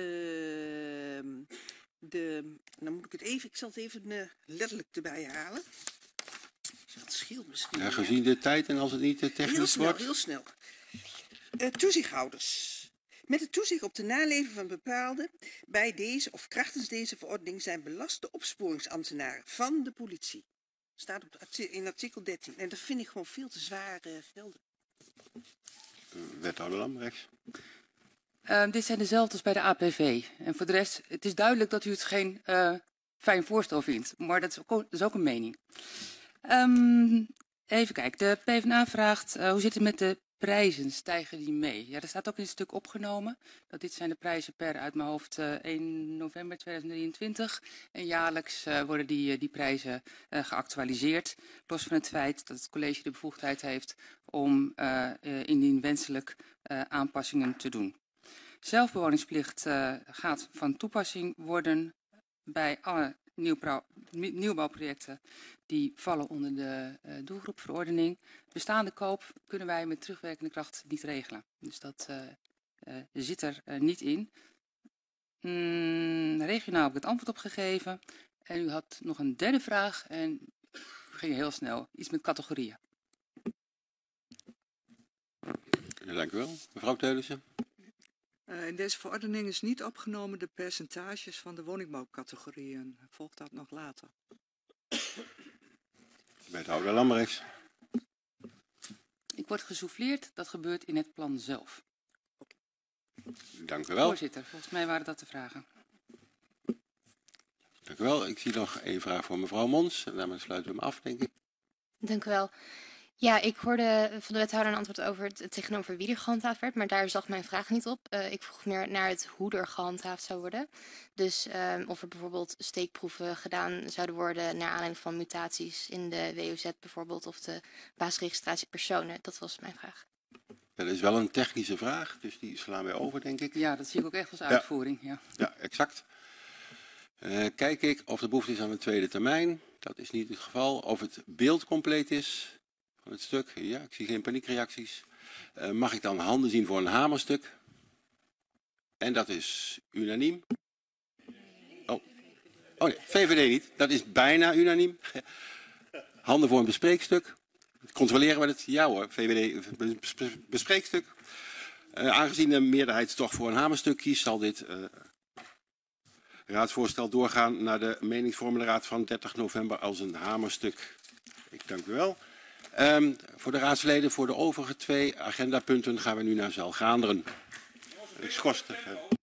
de, dan moet ik het even, ik zal het even uh, letterlijk erbij halen. Dat scheelt misschien. Ja, gezien de tijd en als het niet te technisch heel snel, wordt. Heel snel, uh, toezichthouders. Met het toezicht op de naleving van bepaalde bij deze of krachtens deze verordening zijn belaste opsporingsambtenaren van de politie. Staat op de, in artikel dertien. En dat vind ik gewoon veel te zwaar uh, gelden. Wethouder Lambrechts. Uh, dit zijn dezelfde als bij de A P V. En voor de rest, het is duidelijk dat u het geen uh, fijn voorstel vindt. Maar dat is ook, dat is ook een mening. Um, even kijken. De PvdA vraagt, uh, hoe zit het met de prijzen? Stijgen die mee? Ja, er staat ook in het stuk opgenomen. Dat dit zijn de prijzen per, uit mijn hoofd, uh, één november tweeduizend drieëntwintig. En jaarlijks uh, worden die, uh, die prijzen uh, geactualiseerd. Los van het feit dat het college de bevoegdheid heeft om uh, uh, indien wenselijk uh, aanpassingen te doen. Zelfbewoningsplicht uh, gaat van toepassing worden bij alle nieuwbouw, nieuwbouwprojecten die vallen onder de uh, doelgroepverordening. Bestaande koop kunnen wij met terugwerkende kracht niet regelen. Dus dat uh, uh, zit er uh, niet in. Mm, regionaal heb ik het antwoord op gegeven. En u had nog een derde vraag en u ging heel snel. Iets met categorieën. Dank u wel. Mevrouw Teunissen. Uh, in deze verordening is niet opgenomen de percentages van de woningbouwcategorieën. Volgt dat nog later? Wethouder Lambrechts. Ik word gesouffleerd, dat gebeurt in het plan zelf. Dank u wel. Voorzitter, volgens mij waren dat de vragen. Dank u wel. Ik zie nog één vraag voor mevrouw Mons. En daarmee sluiten we hem af, denk ik. Dank u wel. Ja, ik hoorde van de wethouder een antwoord over het, het tegenover wie er gehandhaafd werd, maar daar zag mijn vraag niet op. Uh, ik vroeg meer naar het hoe er gehandhaafd zou worden. Dus um, of er bijvoorbeeld steekproeven gedaan zouden worden naar aanleiding van mutaties in de W O Z bijvoorbeeld, of de basisregistratie personen. Dat was mijn vraag. Dat is wel een technische vraag, dus die slaan wij over, denk ik. Ja, dat zie ik ook echt als uitvoering. Ja, ja. ja exact. Uh, kijk ik of er behoefte is aan een tweede termijn. Dat is niet het geval. Of het beeld compleet is van het stuk. Ja, ik zie geen paniekreacties. Uh, mag ik dan handen zien voor een hamerstuk? En dat is unaniem. Oh, oh nee, V V D niet. Dat is bijna unaniem. Handen voor een bespreekstuk. Controleren we het? Ja hoor, V V D bespreekstuk. Uh, aangezien de meerderheid toch voor een hamerstuk kiest, zal dit uh, raadsvoorstel doorgaan naar de meningsvormende raad van dertig november als een hamerstuk. Ik dank u wel. Um, voor de raadsleden, voor de overige twee agendapunten gaan we nu naar zaal Gaanderen. Ik schors.